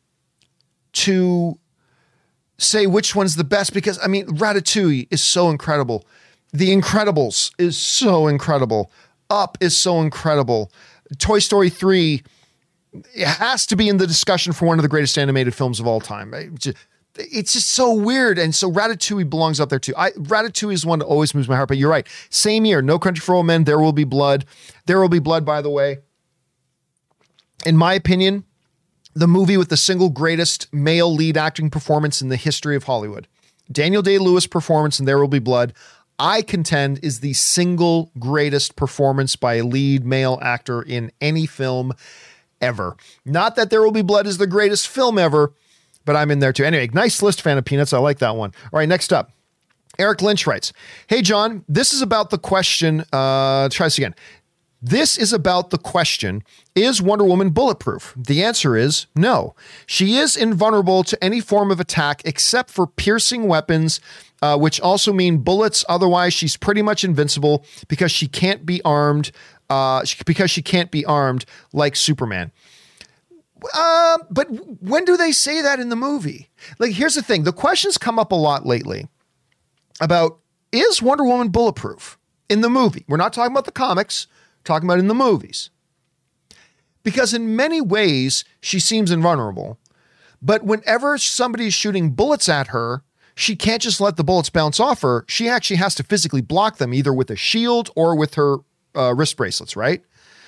to say which one's the best because, I mean, Ratatouille is so incredible. The Incredibles is so incredible. Up is so incredible. Toy Story 3, it has to be in the discussion for one of the greatest animated films of all time. It's just so weird. And so Ratatouille belongs up there too. Ratatouille is one that always moves my heart, but you're right. Same year, No Country for Old Men, There Will Be Blood. There Will Be Blood, by the way, in my opinion, the movie with the single greatest male lead acting performance in the history of Hollywood. Daniel Day-Lewis' performance in There Will Be Blood, I contend, is the single greatest performance by a lead male actor in any film ever. Not that There Will Be Blood is the greatest film ever, but I'm in there too. Anyway, nice list, Fan of Peanuts. I like that one. All right, next up. Eric Lynch writes, hey, John, this is about the question. Try this again. This is about the question, is Wonder Woman bulletproof? The answer is no. She is invulnerable to any form of attack except for piercing weapons, which also mean bullets. Otherwise, she's pretty much invincible because she can't be armed. Because she can't be armed like Superman. But when do they say that in the movie? Like, here's the thing. The questions come up a lot lately about, is Wonder Woman bulletproof in the movie? We're not talking about the comics. talking about in the movies. Because in many ways, she seems invulnerable. But whenever somebody's shooting bullets at her, she can't just let the bullets bounce off her. She actually has to physically block them, either with a shield or with her wrist bracelets, right?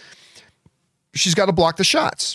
She's got to block the shots.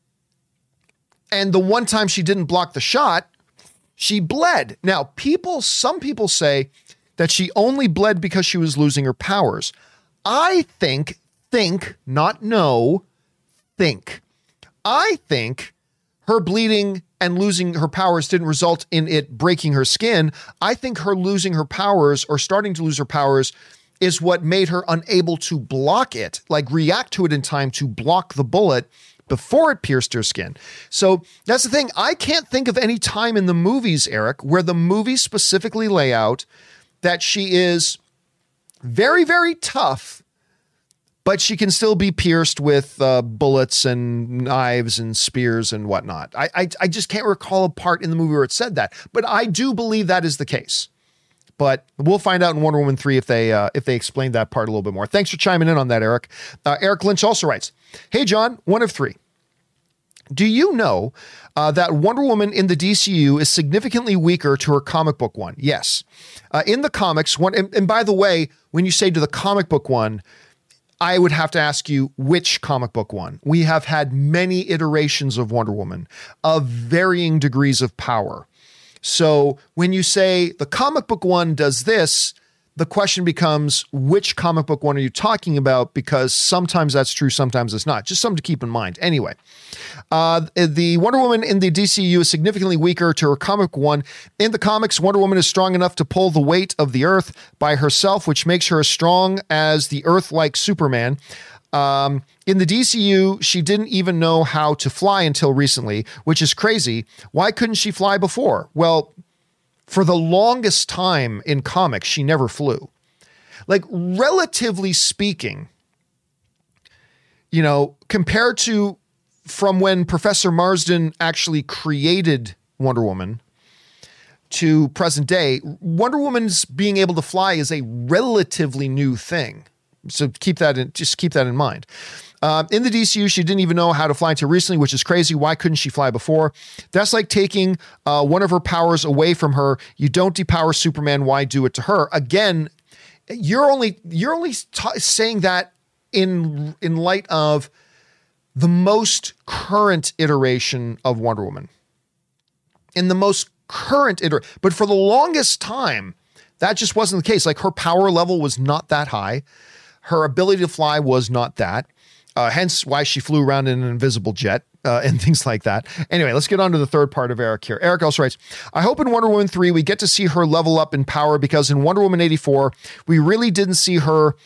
And the one time she didn't block the shot, she bled. Now, some people say that she only bled because she was losing her powers. I think, not know, think. I think her bleeding and losing her powers didn't result in it breaking her skin. I think her losing her powers or starting to lose her powers is what made her unable to block it, like react to it in time to block the bullet before it pierced her skin. So that's the thing. I can't think of any time in the movies, Eric, where the movies specifically lay out that she is very, very tough, but she can still be pierced with bullets and knives and spears and whatnot. I just can't recall a part in the movie where it said that, but I do believe that is the case. But we'll find out in Wonder Woman 3 if they explain that part a little bit more. Thanks for chiming in on that, Eric. Eric Lynch also writes, "Hey, John, one of three. Do you know that Wonder Woman in the DCU is significantly weaker to her comic book one?" Yes. In the comics, and by the way, when you say to the comic book one, I would have to ask you which comic book one. We have had many iterations of Wonder Woman of varying degrees of power. So when you say the comic book one does this, the question becomes, which comic book one are you talking about? Because sometimes that's true, sometimes it's not. Just something to keep in mind. Anyway, the Wonder Woman in the DCU is significantly weaker to her comic one. In the comics, Wonder Woman is strong enough to pull the weight of the Earth by herself, which makes her as strong as the Earth-like Superman. In the DCU, she didn't even know how to fly until recently, which is crazy. Why couldn't she fly before? Well, for the longest time in comics, she never flew. Like, relatively speaking, you know, compared to from when Professor Marsden actually created Wonder Woman to present day, Wonder Woman's being able to fly is a relatively new thing. So keep that in mind. In the DCU, she didn't even know how to fly until recently, which is crazy. Why couldn't she fly before? That's like taking one of her powers away from her. You don't depower Superman. Why do it to her? Again, you're only saying that in light of the most current iteration of Wonder Woman. In the most current iteration, but for the longest time, that just wasn't the case. Like, her power level was not that high. Her ability to fly was not that. Hence why she flew around in an invisible jet and things like that. Anyway, let's get on to the third part of Eric here. Eric also writes, "I hope in Wonder Woman 3 we get to see her level up in power, because in Wonder Woman 84, we really didn't see her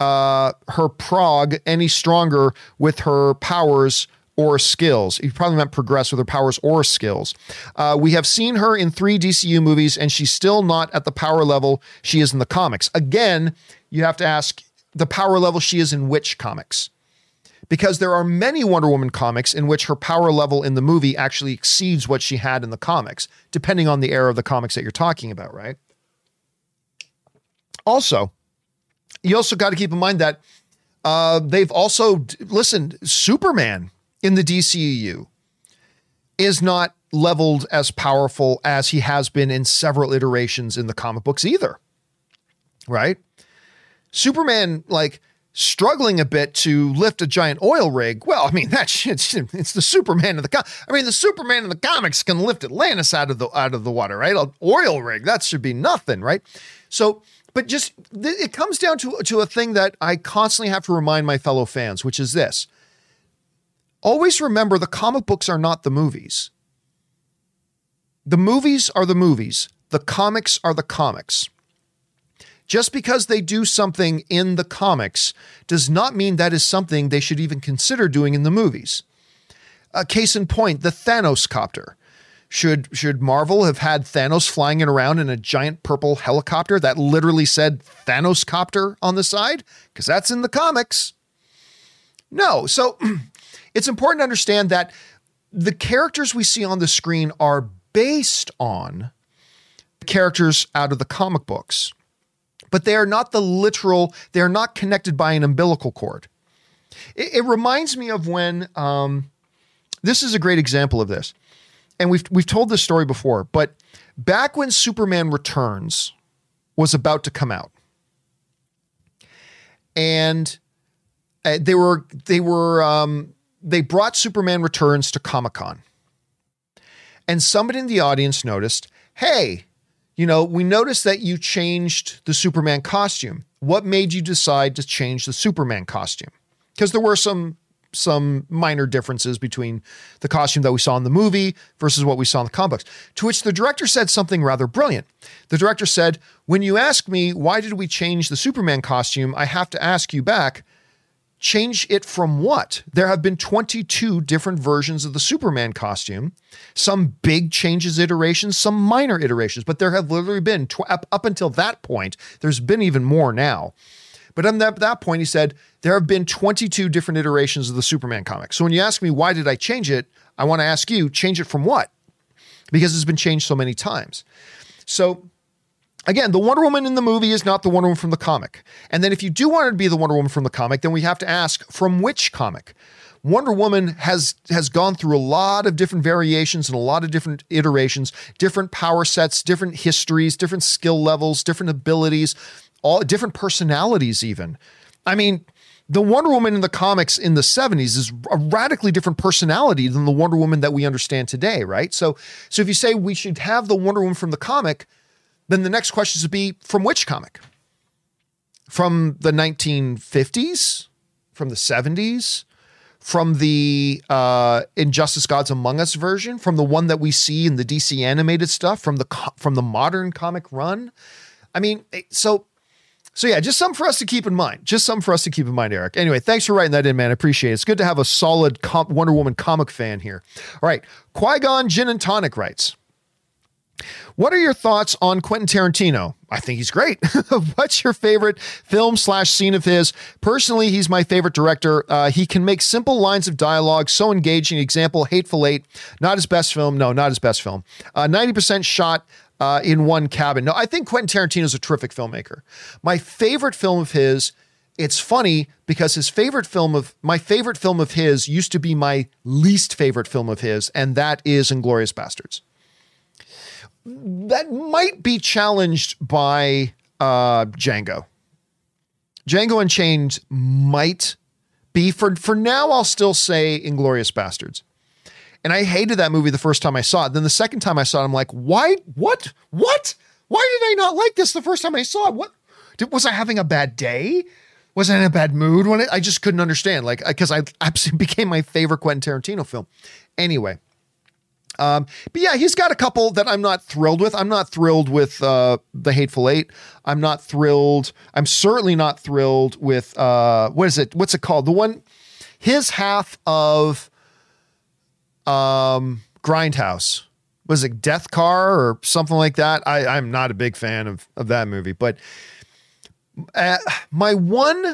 prog any stronger with her powers or skills." He probably meant progress with her powers or skills. "We have seen her in 3 DCU movies, and she's still not at the power level she is in the comics." Again, you have to ask the power level she is in which comics? Because there are many Wonder Woman comics in which her power level in the movie actually exceeds what she had in the comics, depending on the era of the comics that you're talking about, right? Also, you also got to keep in mind that they've also, Superman in the DCEU is not leveled as powerful as he has been in several iterations in the comic books either, right? Superman, like, struggling a bit to lift a giant oil rig. Well, I mean, that shit's, it's the Superman of the Superman in the comics can lift Atlantis out of the water, right? An oil rig, that should be nothing, right? So, but just, it comes down to a thing that I constantly have to remind my fellow fans, which is this. Always remember, the comic books are not the movies. The movies are the movies. The comics are the comics. Just because they do something in the comics does not mean that is something they should even consider doing in the movies. Case in point, the Thanos copter. Should Marvel have had Thanos flying around in a giant purple helicopter that literally said Thanos copter on the side? Because that's in the comics. No. So it's important to understand that the characters we see on the screen are based on characters out of the comic books. But they are not they are not connected by an umbilical cord. It reminds me of when, this is a great example of this. And we've told this story before, but back when Superman Returns was about to come out, and they brought Superman Returns to Comic-Con, and somebody in the audience noticed, hey, we noticed that you changed the Superman costume. What made you decide to change the Superman costume? Because there were some minor differences between the costume that we saw in the movie versus what we saw in the comic books. To which the director said something rather brilliant. The director said, when you ask me, why did we change the Superman costume? I have to ask you back, change it from what? There have been 22 different versions of the Superman costume, some big changes, iterations, some minor iterations, but there have literally been, up until that point, there's been even more now. But at that point, he said, there have been 22 different iterations of the Superman comic. So when you ask me, why did I change it? I want to ask you, change it from what? Because it's been changed so many times. So again, the Wonder Woman in the movie is not the Wonder Woman from the comic. And then if you do want her to be the Wonder Woman from the comic, then we have to ask, from which comic? Wonder Woman has gone through a lot of different variations and a lot of different iterations, different power sets, different histories, different skill levels, different abilities, all different personalities even. I mean, the Wonder Woman in the comics in the 70s is a radically different personality than the Wonder Woman that we understand today, right? So if you say we should have the Wonder Woman from the comic, then the next question would be, from which comic? From the 1950s? From the 70s? From the Injustice Gods Among Us version? From the one that we see in the DC animated stuff? From the modern comic run? I mean, so yeah, just something for us to keep in mind. Eric. Anyway, thanks for writing that in, man. I appreciate it. It's good to have a solid Wonder Woman comic fan here. All right. Qui-Gon Gin and Tonic writes, what are your thoughts on Quentin Tarantino? I think he's great. What's your favorite film/scene of his? Personally, he's my favorite director. He can make simple lines of dialogue so engaging. Example, Hateful Eight, not his best film. No, not his best film. 90% shot in one cabin. No, I think Quentin Tarantino is a terrific filmmaker. My favorite film of his, it's funny because my favorite film of his used to be my least favorite film of his, and that is Inglourious Basterds. That might be challenged by Django. Django Unchained might be, for now, I'll still say Inglourious Basterds. And I hated that movie the first time I saw it. Then the second time I saw it, I'm like, why? What? Why did I not like this the first time I saw it? What? Was I having a bad day? Was I in a bad mood when I just couldn't understand, because I absolutely became my favorite Quentin Tarantino film. Anyway. But yeah, he's got a couple that I'm not thrilled with. I'm not thrilled with The Hateful Eight. I'm certainly not thrilled with, what's it called? The one, his half of Grindhouse. Was it Death Car or something like that? I'm not a big fan of that movie, but my one,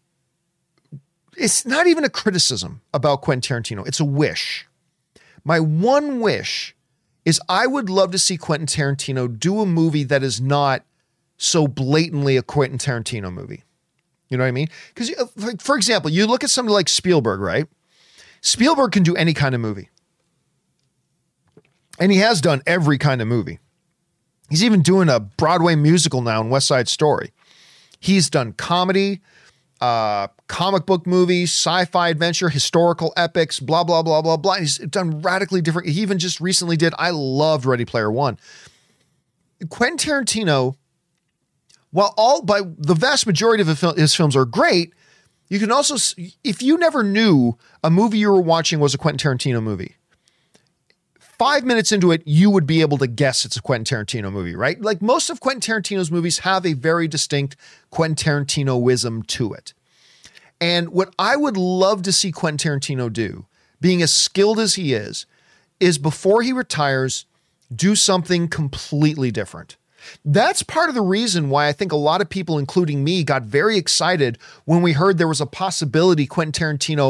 it's not even a criticism about Quentin Tarantino. It's a wish. My one wish is I would love to see Quentin Tarantino do a movie that is not so blatantly a Quentin Tarantino movie. You know what I mean? Because, for example, you look at somebody like Spielberg, right? Spielberg can do any kind of movie. And he has done every kind of movie. He's even doing a Broadway musical now in West Side Story. He's done comedy, comic book movies, sci-fi adventure, historical epics, blah, blah, blah, blah, blah. He's done radically different. He even just recently I loved Ready Player One. Quentin Tarantino, while the vast majority of his films are great, you can also, if you never knew a movie you were watching was a Quentin Tarantino movie, 5 minutes into it, you would be able to guess it's a Quentin Tarantino movie, right? Like most of Quentin Tarantino's movies have a very distinct Quentin Tarantinoism to it. And what I would love to see Quentin Tarantino do, being as skilled as he is before he retires, do something completely different. That's part of the reason why I think a lot of people, including me, got very excited when we heard there was a possibility Quentin Tarantino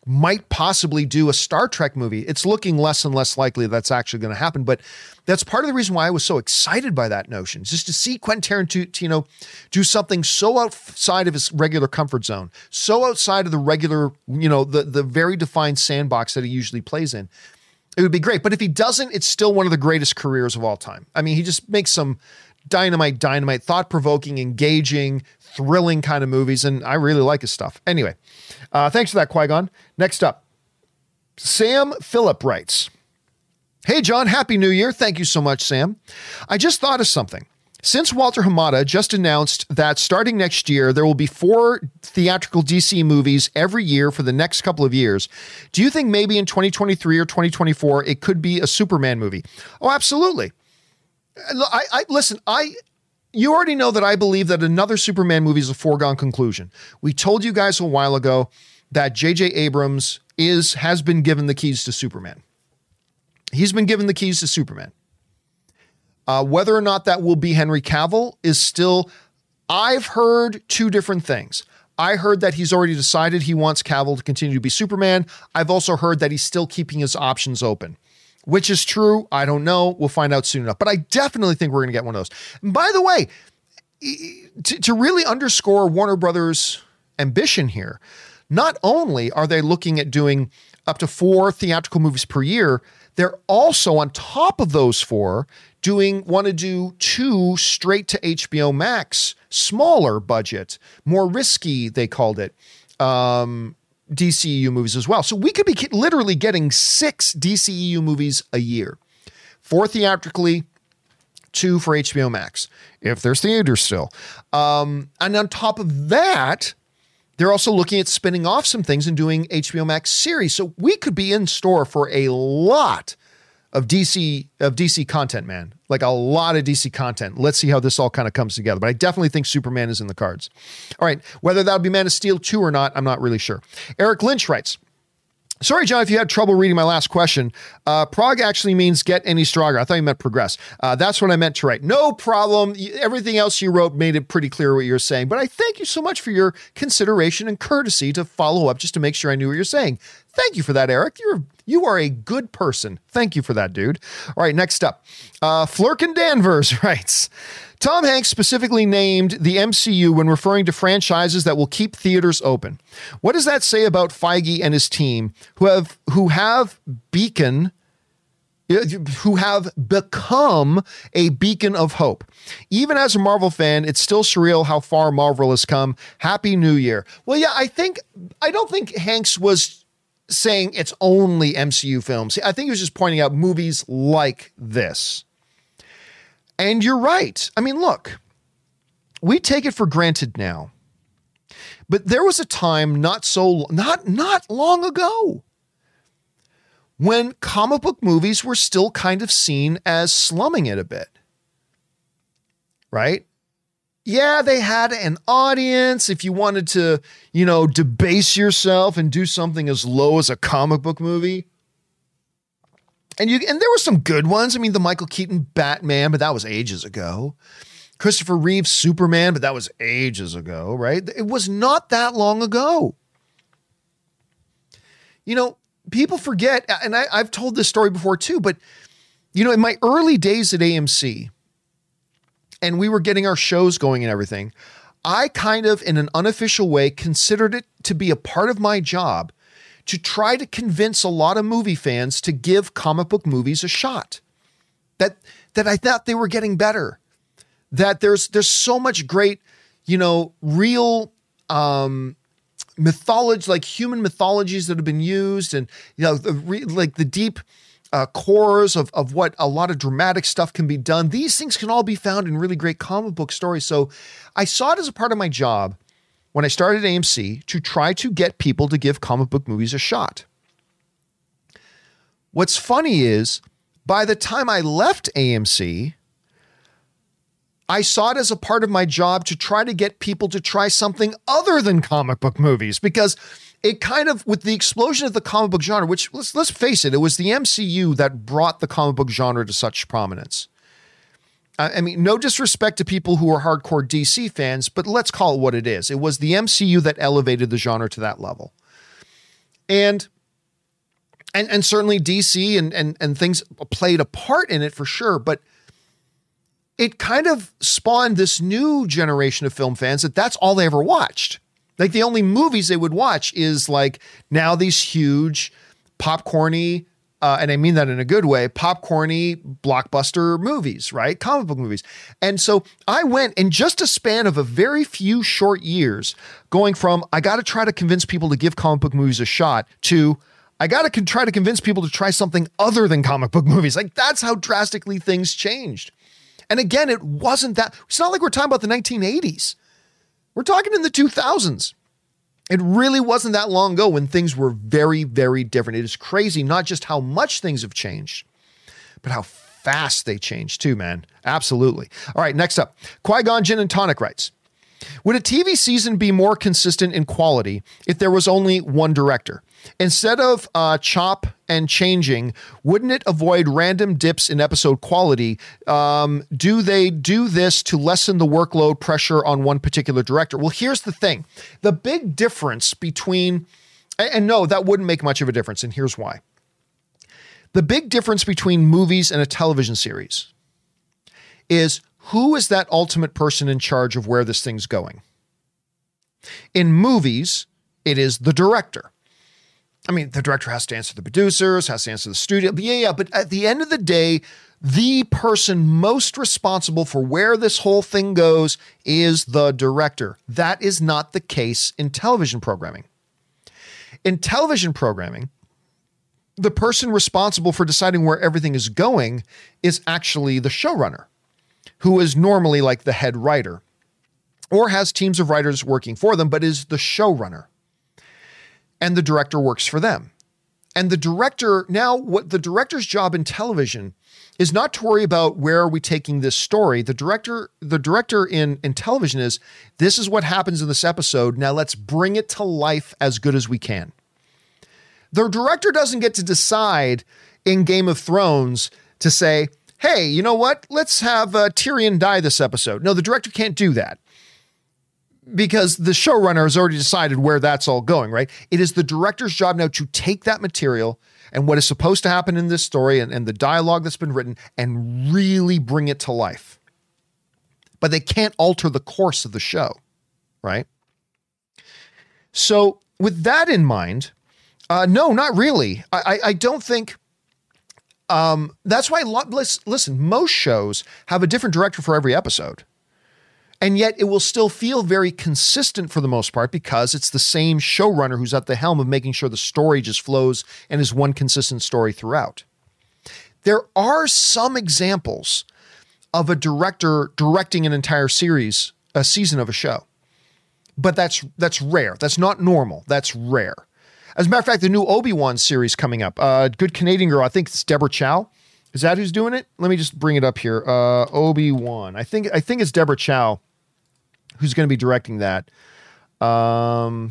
might possibly do a Star Trek movie. It's looking less and less likely that's actually going to happen, but that's part of the reason why I was so excited by that notion, just to see Quentin Tarantino do something so outside of his regular comfort zone, so outside of the regular, the very defined sandbox that he usually plays in. It would be great. But if he doesn't, it's still one of the greatest careers of all time. I mean, he just makes some dynamite, thought-provoking, engaging, thrilling kind of movies, and I really like his stuff. Anyway, thanks for that, Qui-Gon. Next up, Sam Phillip writes, "Hey, John, Happy New Year. Thank you so much, Sam. I just thought of something. Since Walter Hamada just announced that starting next year, there will be 4 theatrical DC movies every year for the next couple of years, do you think maybe in 2023 or 2024, it could be a Superman movie?" Oh, absolutely. Listen, you already know that I believe that another Superman movie is a foregone conclusion. We told you guys a while ago that J.J. Abrams has been given the keys to Superman. He's been given the keys to Superman. Whether or not that will be Henry Cavill is still, I've heard 2 different things. I heard that he's already decided he wants Cavill to continue to be Superman. I've also heard that he's still keeping his options open. Which is true, I don't know. We'll find out soon enough. But I definitely think we're going to get one of those. And by the way, to really underscore Warner Brothers' ambition here, not only are they looking at doing up to 4 theatrical movies per year, they're also, on top of those 4, want to do 2 straight to HBO Max, smaller budget, more risky, they called it, DCEU movies as well. So we could be literally getting 6 DCEU movies a year, 4 theatrically, 2 for HBO Max, if there's theaters still. And on top of that, they're also looking at spinning off some things and doing HBO Max series. So we could be in store for a lot of DC content, man. Like a lot of DC content. Let's see how this all kind of comes together. But I definitely think Superman is in the cards. All right. Whether that would be Man of Steel 2 or not, I'm not really sure. Eric Lynch writes, "Sorry, John, if you had trouble reading my last question. Prog actually means get any stronger. I thought you meant progress. That's what I meant to write. No problem. Everything else you wrote made it pretty clear what you're saying. But I thank you so much for your consideration and courtesy to follow up just to make sure I knew what you're saying. Thank you for that, Eric. You are a good person. Thank you for that, dude. All right, next up. Flurkin Danvers writes, "Tom Hanks specifically named the MCU when referring to franchises that will keep theaters open. What does that say about Feige and his team who have become a beacon of hope? Even as a Marvel fan, it's still surreal how far Marvel has come. Happy New Year." Well, yeah, I don't think Hanks was saying it's only MCU films. I think he was just pointing out movies like this. And you're right. I mean, look, we take it for granted now, but there was a time not long ago when comic book movies were still kind of seen as slumming it a bit, right? Yeah, they had an audience. If you wanted to, debase yourself and do something as low as a comic book movie. And there were some good ones. I mean, the Michael Keaton Batman, but that was ages ago. Christopher Reeve's Superman, but that was ages ago, right? It was not that long ago. People forget, and I've told this story before too, but, in my early days at AMC, and we were getting our shows going and everything, I kind of, in an unofficial way, considered it to be a part of my job to try to convince a lot of movie fans to give comic book movies a shot. That I thought they were getting better. That there's so much great, real mythology, like human mythologies that have been used, and the deep cores of what a lot of dramatic stuff can be done. These things can all be found in really great comic book stories. So I saw it as a part of my job when I started AMC to try to get people to give comic book movies a shot. What's funny is by the time I left AMC, I saw it as a part of my job to try to get people to try something other than comic book movies, because it kind of, with the explosion of the comic book genre, which let's face it, it was the MCU that brought the comic book genre to such prominence. I mean, no disrespect to people who are hardcore DC fans, but let's call it what it is. It was the MCU that elevated the genre to that level. And certainly DC and things played a part in it for sure, but it kind of spawned this new generation of film fans that's all they ever watched. Like the only movies they would watch is like now these huge popcorny, and I mean that in a good way, popcorny blockbuster movies, right? Comic book movies. And so I went in just a span of a very few short years going from, I got to try to convince people to give comic book movies a shot to, I got to try to convince people to try something other than comic book movies. Like that's how drastically things changed. And again, it wasn't that, it's not like we're talking about the 1980s. We're talking in the 2000s. It really wasn't that long ago when things were very, very different. It is crazy, not just how much things have changed, but how fast they changed too, man. Absolutely. All right, next up, Qui-Gon Gin and Tonic writes, would a TV season be more consistent in quality if there was only one director? Instead of chop and changing, wouldn't it avoid random dips in episode quality? Do they do this to lessen the workload pressure on one particular director? Well, here's the thing. The big difference between, and no, that wouldn't make much of a difference, and here's why. The big difference between movies and a television series is who is that ultimate person in charge of where this thing's going? In movies, it is the director. I mean, the director has to answer the producers, has to answer the studio. But at the end of the day, the person most responsible for where this whole thing goes is the director. That is not the case in television programming. In television programming, the person responsible for deciding where everything is going is actually the showrunner, who is normally like the head writer or has teams of writers working for them, but is the showrunner. And the director works for them. And the director, now what the director's job in television is not to worry about where are we taking this story. The director in television is, this is what happens in this episode. Now let's bring it to life as good as we can. The director doesn't get to decide in Game of Thrones to say, hey, you know what? Let's have Tyrion die this episode. No, the director can't do that because the showrunner has already decided where that's all going, right? It is the director's job now to take that material and what is supposed to happen in this story and the dialogue that's been written and really bring it to life. But they can't alter the course of the show, right? So with that in mind, no, not really. I don't think... that's why, listen, most shows have a different director for every episode. And yet it will still feel very consistent for the most part because it's the same showrunner who's at the helm of making sure the story just flows and is one consistent story throughout. There are some examples of a director directing an entire series, a season of a show. But that's rare. That's not normal. That's rare. As a matter of fact, the new Obi-Wan series coming up, Good Canadian Girl, I think it's Deborah Chow. Is that who's doing it? Let me just bring it up here. Obi-Wan. I think it's Deborah Chow who's going to be directing that. And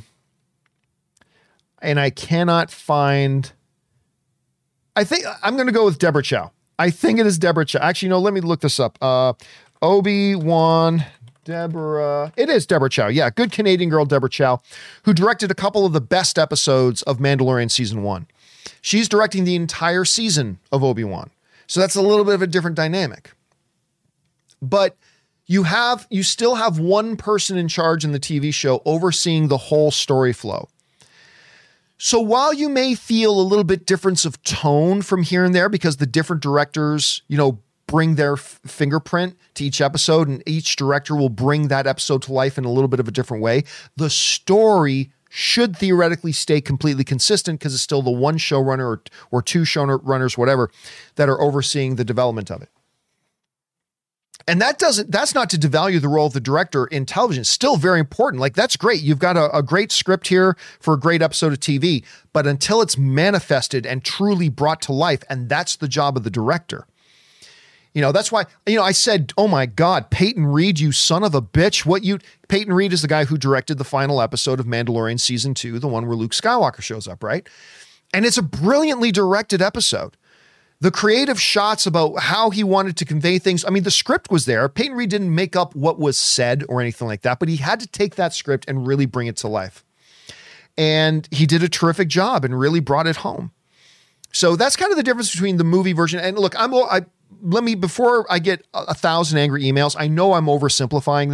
I cannot find... I think I'm going to go with Deborah Chow. I think it is Deborah Chow. Actually, no, let me look this up. Obi-Wan... Deborah. It is Deborah Chow. Yeah, Good Canadian Girl, Deborah Chow, who directed a couple of the best episodes of Mandalorian Season 1. She's directing the entire season of Obi-Wan. So that's a little bit of a different dynamic. But you still have one person in charge in the TV show overseeing the whole story flow. So while you may feel a little bit difference of tone from here and there because the different directors, bring their fingerprint to each episode and each director will bring that episode to life in a little bit of a different way, the story should theoretically stay completely consistent because it's still the one showrunner or two showrunners, whatever, that are overseeing the development of it. And that's not to devalue the role of the director in television. It's still very important. Like, that's great. You've got a great script here for a great episode of TV, but until it's manifested and truly brought to life, and that's the job of the director. That's why, I said, oh my God, Peyton Reed, you son of a bitch. Peyton Reed is the guy who directed the final episode of Mandalorian Season 2, the one where Luke Skywalker shows up, right? And it's a brilliantly directed episode. The creative shots about how he wanted to convey things. I mean, the script was there. Peyton Reed didn't make up what was said or anything like that, but he had to take that script and really bring it to life. and he did a terrific job and really brought it home. So that's kind of the difference between the movie version. And look, before I get 1,000 angry emails, I know I'm oversimplifying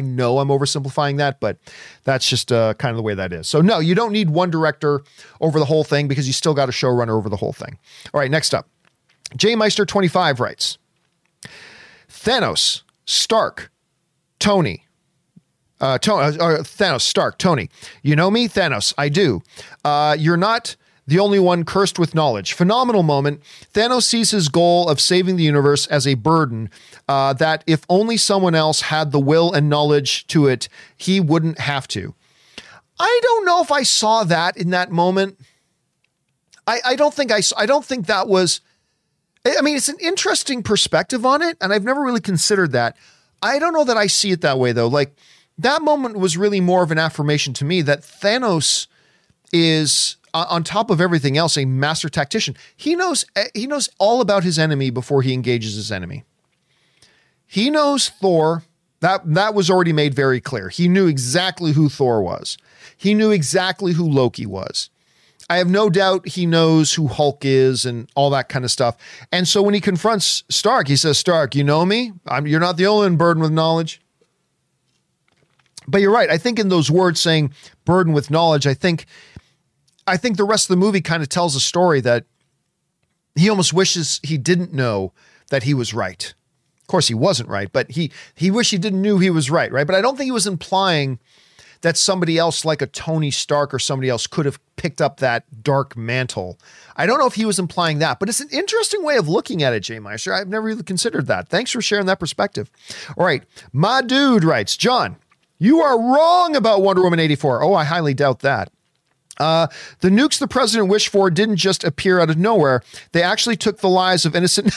that. But that's just kind of the way that is. So no, you don't need one director over the whole thing because you still got a showrunner over the whole thing. All right, next up. J Meister 25 writes, Thanos, Stark, Tony. Thanos, Stark, Tony. You know me, Thanos. I do. You're not the only one cursed with knowledge. Phenomenal moment. Thanos sees his goal of saving the universe as a burden that if only someone else had the will and knowledge to it, he wouldn't have to. I don't know if I saw that in that moment. I don't think that was. I mean, it's an interesting perspective on it, and I've never really considered that. I don't know that I see it that way, though. Like, that moment was really more of an affirmation to me that Thanos is, on top of everything else, a master tactician. He knows all about his enemy before he engages his enemy. He knows Thor. That was already made very clear. He knew exactly who Thor was. He knew exactly who Loki was. I have no doubt he knows who Hulk is and all that kind of stuff. And so when he confronts Stark, he says, Stark, you know me? You're not the only one burdened with knowledge. But you're right. I think in those words saying burdened with knowledge, I think the rest of the movie kind of tells a story that he almost wishes he didn't know that he was right. Of course, he wasn't right, but he wished he didn't knew he was right? But I don't think he was implying that somebody else like a Tony Stark or somebody else could have picked up that dark mantle. I don't know if he was implying that, but it's an interesting way of looking at it, J Meister. I've never really considered that. Thanks for sharing that perspective. All right. My dude writes, John, you are wrong about Wonder Woman 84. Oh, I highly doubt that. The nukes the president wished for didn't just appear out of nowhere. They actually took the lives of innocent...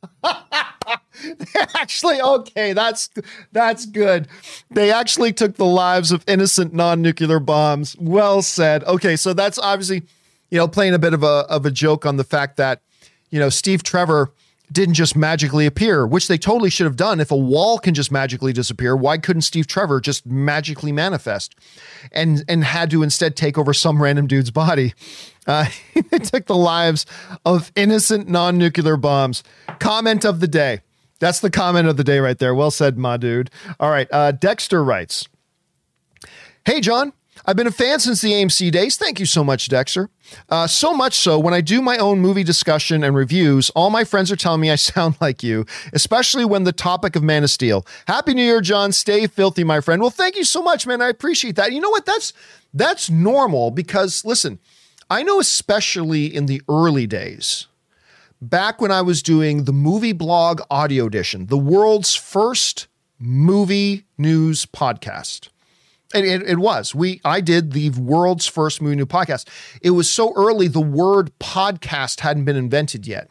Okay, that's good. They actually took the lives of innocent non-nuclear bombs. Well said. Okay, so that's obviously, playing a bit of a joke on the fact that, Steve Trevor didn't just magically appear, which they totally should have done. If a wall can just magically disappear, why couldn't Steve Trevor just magically manifest and had to instead take over some random dude's body? They took the lives of innocent non-nuclear bombs. Comment of the day. That's the comment of the day right there. Well said, my dude. All right. Dexter writes, hey, John, I've been a fan since the AMC days. Thank you so much, Dexter. So much so, when I do my own movie discussion and reviews, all my friends are telling me I sound like you, especially when the topic of Man of Steel. Happy New Year, John. Stay filthy, my friend. Well, thank you so much, man. I appreciate that. You know what? That's normal because, listen, I know especially in the early days, back when I was doing the Movie Blog Audio Edition, the world's first movie news podcast. And it was. I did the world's first movie news podcast. It was so early, the word podcast hadn't been invented yet.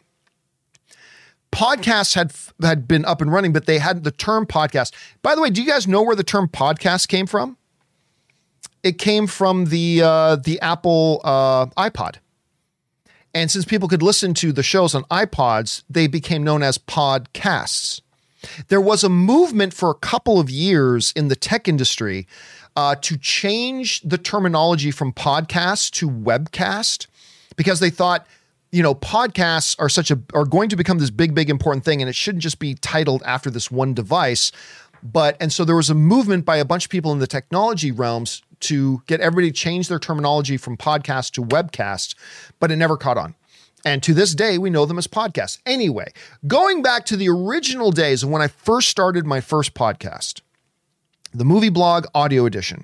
Podcasts had been up and running, but they hadn't the term podcast. By the way, do you guys know where the term podcast came from? It came from the Apple iPod. And since people could listen to the shows on iPods, they became known as podcasts. There was a movement for a couple of years in the tech industry to change the terminology from podcast to webcast because they thought, podcasts are going to become this big, big important thing, and it shouldn't just be titled after this one device. And so there was a movement by a bunch of people in the technology realms to get everybody to change their terminology from podcast to webcast, but it never caught on. And to this day, we know them as podcasts. Anyway, going back to the original days of when I first started my first podcast, the Movie Blog Audio Edition,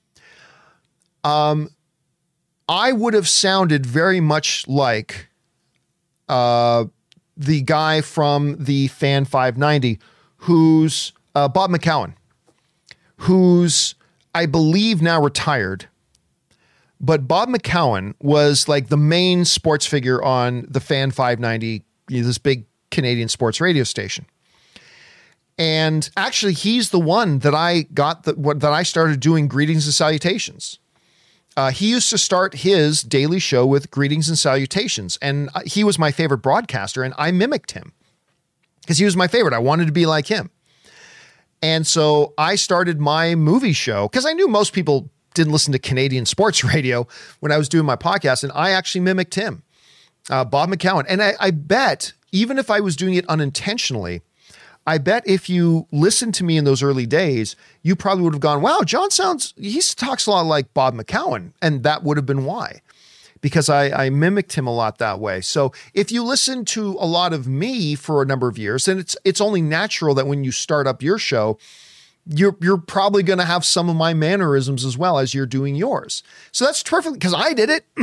I would have sounded very much like the guy from the Fan 590, who's Bob McCowan, who's, I believe, now retired. But Bob McCowan was like the main sports figure on the Fan 590, this big Canadian sports radio station. And actually, he's the one that I started doing greetings and salutations. He used to start his daily show with greetings and salutations, and he was my favorite broadcaster, and I mimicked him because he was my favorite. I wanted to be like him. And so I started my movie show because I knew most people didn't listen to Canadian sports radio when I was doing my podcast, and I actually mimicked him, Bob McCown. And I bet, even if I was doing it unintentionally, I bet if you listened to me in those early days, you probably would have gone, wow, John he talks a lot like Bob McCown. And that would have been why, because I mimicked him a lot that way. So if you listen to a lot of me for a number of years, then it's only natural that when you start up your show, you're probably going to have some of my mannerisms as well as you're doing yours. So that's terrific, because I did it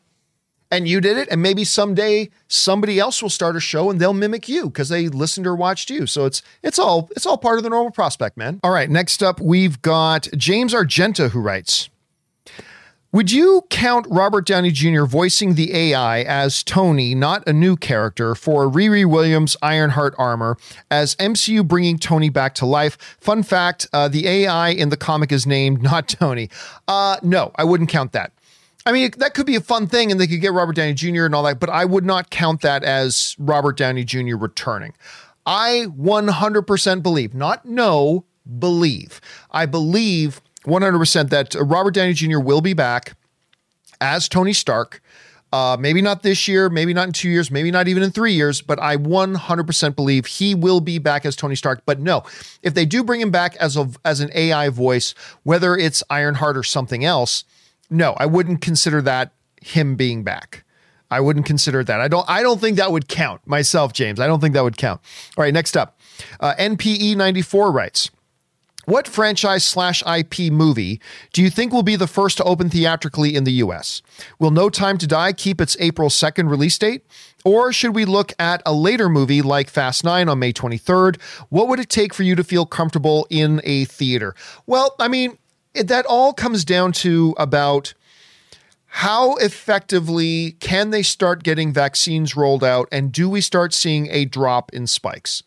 and you did it. And maybe someday somebody else will start a show and they'll mimic you because they listened or watched you. So it's all part of the normal prospect, man. All right. Next up, we've got James Argenta, who writes, would you count Robert Downey Jr. voicing the AI as Tony, not a new character, for Riri Williams' Ironheart armor, as MCU bringing Tony back to life? Fun fact, the AI in the comic is named not Tony. No, I wouldn't count that. I mean, that could be a fun thing and they could get Robert Downey Jr. and all that, but I would not count that as Robert Downey Jr. returning. I 100% believe, not know, believe. I believe 100% that Robert Downey Jr. will be back as Tony Stark. Maybe not this year, maybe not in 2 years, maybe not even in 3 years, but I 100% believe he will be back as Tony Stark. But no, if they do bring him back as an AI voice, whether it's Ironheart or something else, no, I wouldn't consider that him being back. I wouldn't consider that. I don't think that would count myself, James. I don't think that would count. All right, next up, NPE94 writes, what franchise/IP movie do you think will be the first to open theatrically in the US? Will No Time to Die keep its April 2nd release date? Or should we look at a later movie like Fast 9 on May 23rd? What would it take for you to feel comfortable in a theater? Well, I mean, that all comes down to about how effectively can they start getting vaccines rolled out, and do we start seeing a drop in spikes?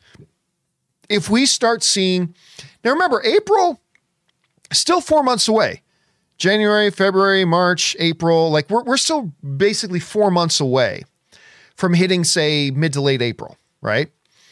If we start seeing, now remember, April, still 4 months away. January, February, March, April, like we're still basically 4 months away from hitting, say, mid to late April, right?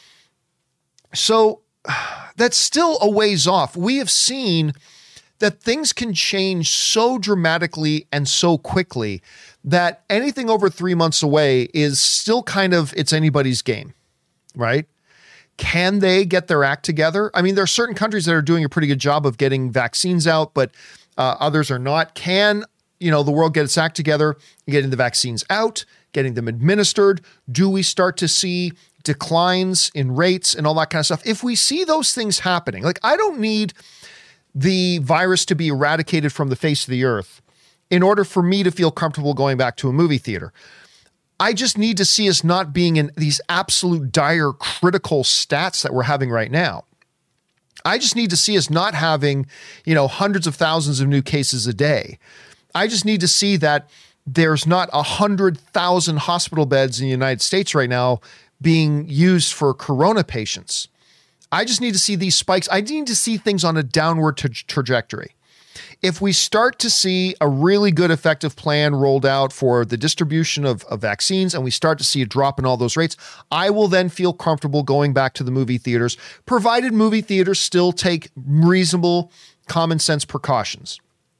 So that's still a ways off. We have seen that things can change so dramatically and so quickly that anything over 3 months away is still kind of, it's anybody's game, right? Can they get their act together? I mean, there are certain countries that are doing a pretty good job of getting vaccines out, but others are not. Can, the world get its act together, getting the vaccines out, getting them administered? Do we start to see declines in rates and all that kind of stuff? If we see those things happening, like I don't need the virus to be eradicated from the face of the earth in order for me to feel comfortable going back to a movie theater. I just need to see us not being in these absolute dire critical stats that we're having right now. I just need to see us not having, hundreds of thousands of new cases a day. I just need to see that there's not 100,000 hospital beds in the United States right now being used for corona patients. I just need to see these spikes. I need to see things on a downward trajectory. If we start to see a really good, effective plan rolled out for the distribution of vaccines, and we start to see a drop in all those rates, I will then feel comfortable going back to the movie theaters, provided movie theaters still take reasonable common sense precautions.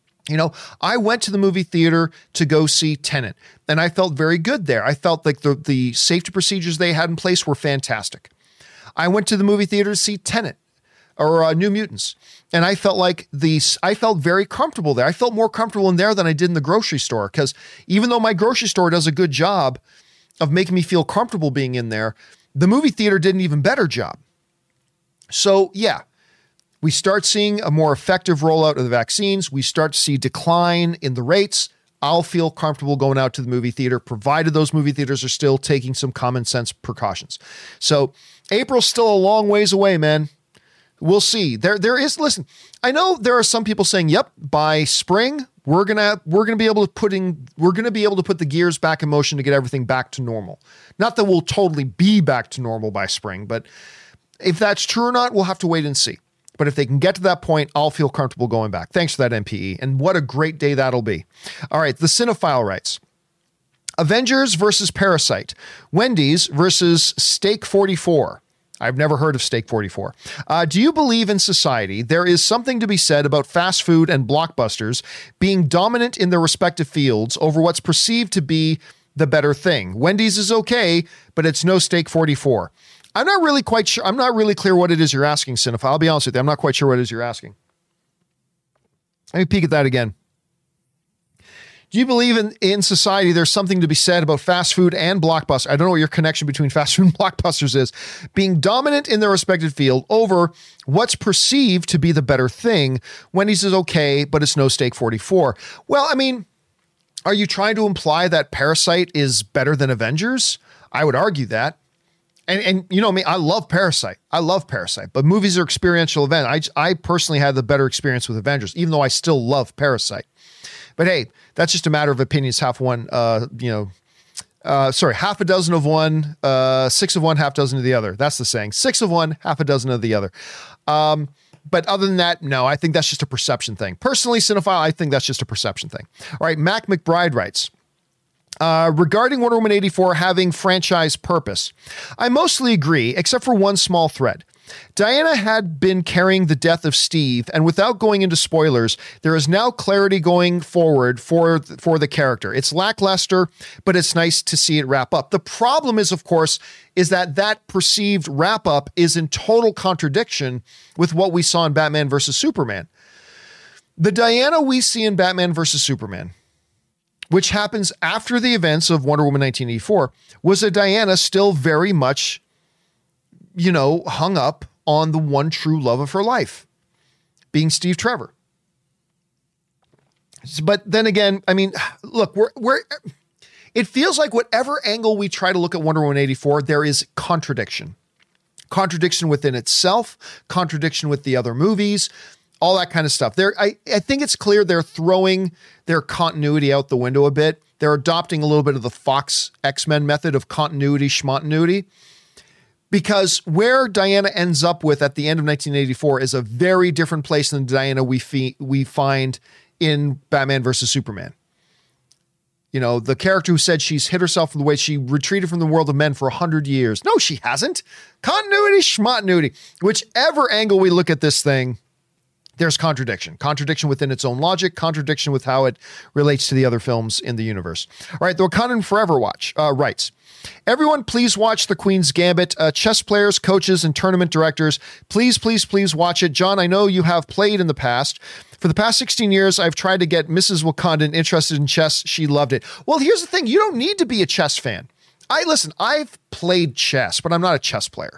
I went to the movie theater to go see Tenet, and I felt very good there. I felt like the safety procedures they had in place were fantastic. I went to the movie theater to see Tenet or New Mutants, and I felt I felt very comfortable there. I felt more comfortable in there than I did in the grocery store, because even though my grocery store does a good job of making me feel comfortable being in there, the movie theater did an even better job. So yeah, we start seeing a more effective rollout of the vaccines. We start to see decline in the rates. I'll feel comfortable going out to the movie theater, provided those movie theaters are still taking some common sense precautions. So April's still a long ways away, man. We'll see. There is, listen, I know there are some people saying, yep, by spring, we're going to be able to put the gears back in motion to get everything back to normal. Not that we'll totally be back to normal by spring, but if that's true or not, we'll have to wait and see. But if they can get to that point, I'll feel comfortable going back. Thanks for that, MPE. And what a great day that'll be. All right, the Cinephile writes, Avengers versus Parasite, Wendy's versus Steak 44. I've never heard of Steak 44. Do you believe in society there is something to be said about fast food and blockbusters being dominant in their respective fields over what's perceived to be the better thing? Wendy's is okay, but it's no Steak 44. I'm not really quite sure. I'm not really clear what it is you're asking, Cinephile. I'll be honest with you. I'm not quite sure what it is you're asking. Let me peek at that again. Do you believe in society there's something to be said about fast food and blockbusters? I don't know what your connection between fast food and blockbusters is. Being dominant in their respective field over what's perceived to be the better thing. Wendy's is okay, but it's no Steak 44. Well, I mean, are you trying to imply that Parasite is better than Avengers? I would argue that. And you know me, I love Parasite. But movies are experiential events. I personally had the better experience with Avengers, even though I still love Parasite. But hey, that's just a matter of opinions. Half a dozen of one, 6 of one, half dozen of the other. That's the saying. 6 of one, half a dozen of the other. But other than that, no, I think that's just a perception thing. Personally, Cinephile, I think that's just a perception thing. All right, Mac McBride writes, regarding Wonder Woman 84 having franchise purpose, I mostly agree, except for one small thread. Diana had been carrying the death of Steve, and without going into spoilers, there is now clarity going forward for the character. It's lackluster, but it's nice to see it wrap up. The problem is, of course, is that perceived wrap up is in total contradiction with what we saw in Batman versus Superman. The Diana we see in Batman versus Superman, which happens after the events of Wonder Woman 1984, was a Diana still very much, hung up on the one true love of her life, being Steve Trevor. But then again, I mean, look, it feels like whatever angle we try to look at Wonder Woman 84, there is contradiction. Contradiction within itself, contradiction with the other movies, all that kind of stuff. I think it's clear they're throwing their continuity out the window a bit. They're adopting a little bit of the Fox X-Men method of continuity, schmontinuity. Because where Diana ends up with at the end of 1984 is a very different place than the Diana we find in Batman versus Superman. The character who said she's hit herself from the way she retreated from the world of men for 100 years. No, she hasn't. Continuity, schmontinuity. Whichever angle we look at this thing, there's contradiction. Contradiction within its own logic, contradiction with how it relates to the other films in the universe. All right, the Wakandan Forever writes, everyone please watch The Queen's Gambit. Chess players, coaches, and tournament directors, please, please, please watch it. John, I know you have played in the past. For the past 16 years, I've tried to get Mrs. Wakandan interested in chess. She loved it. Well, here's the thing. You don't need to be a chess fan. I've played chess, but I'm not a chess player.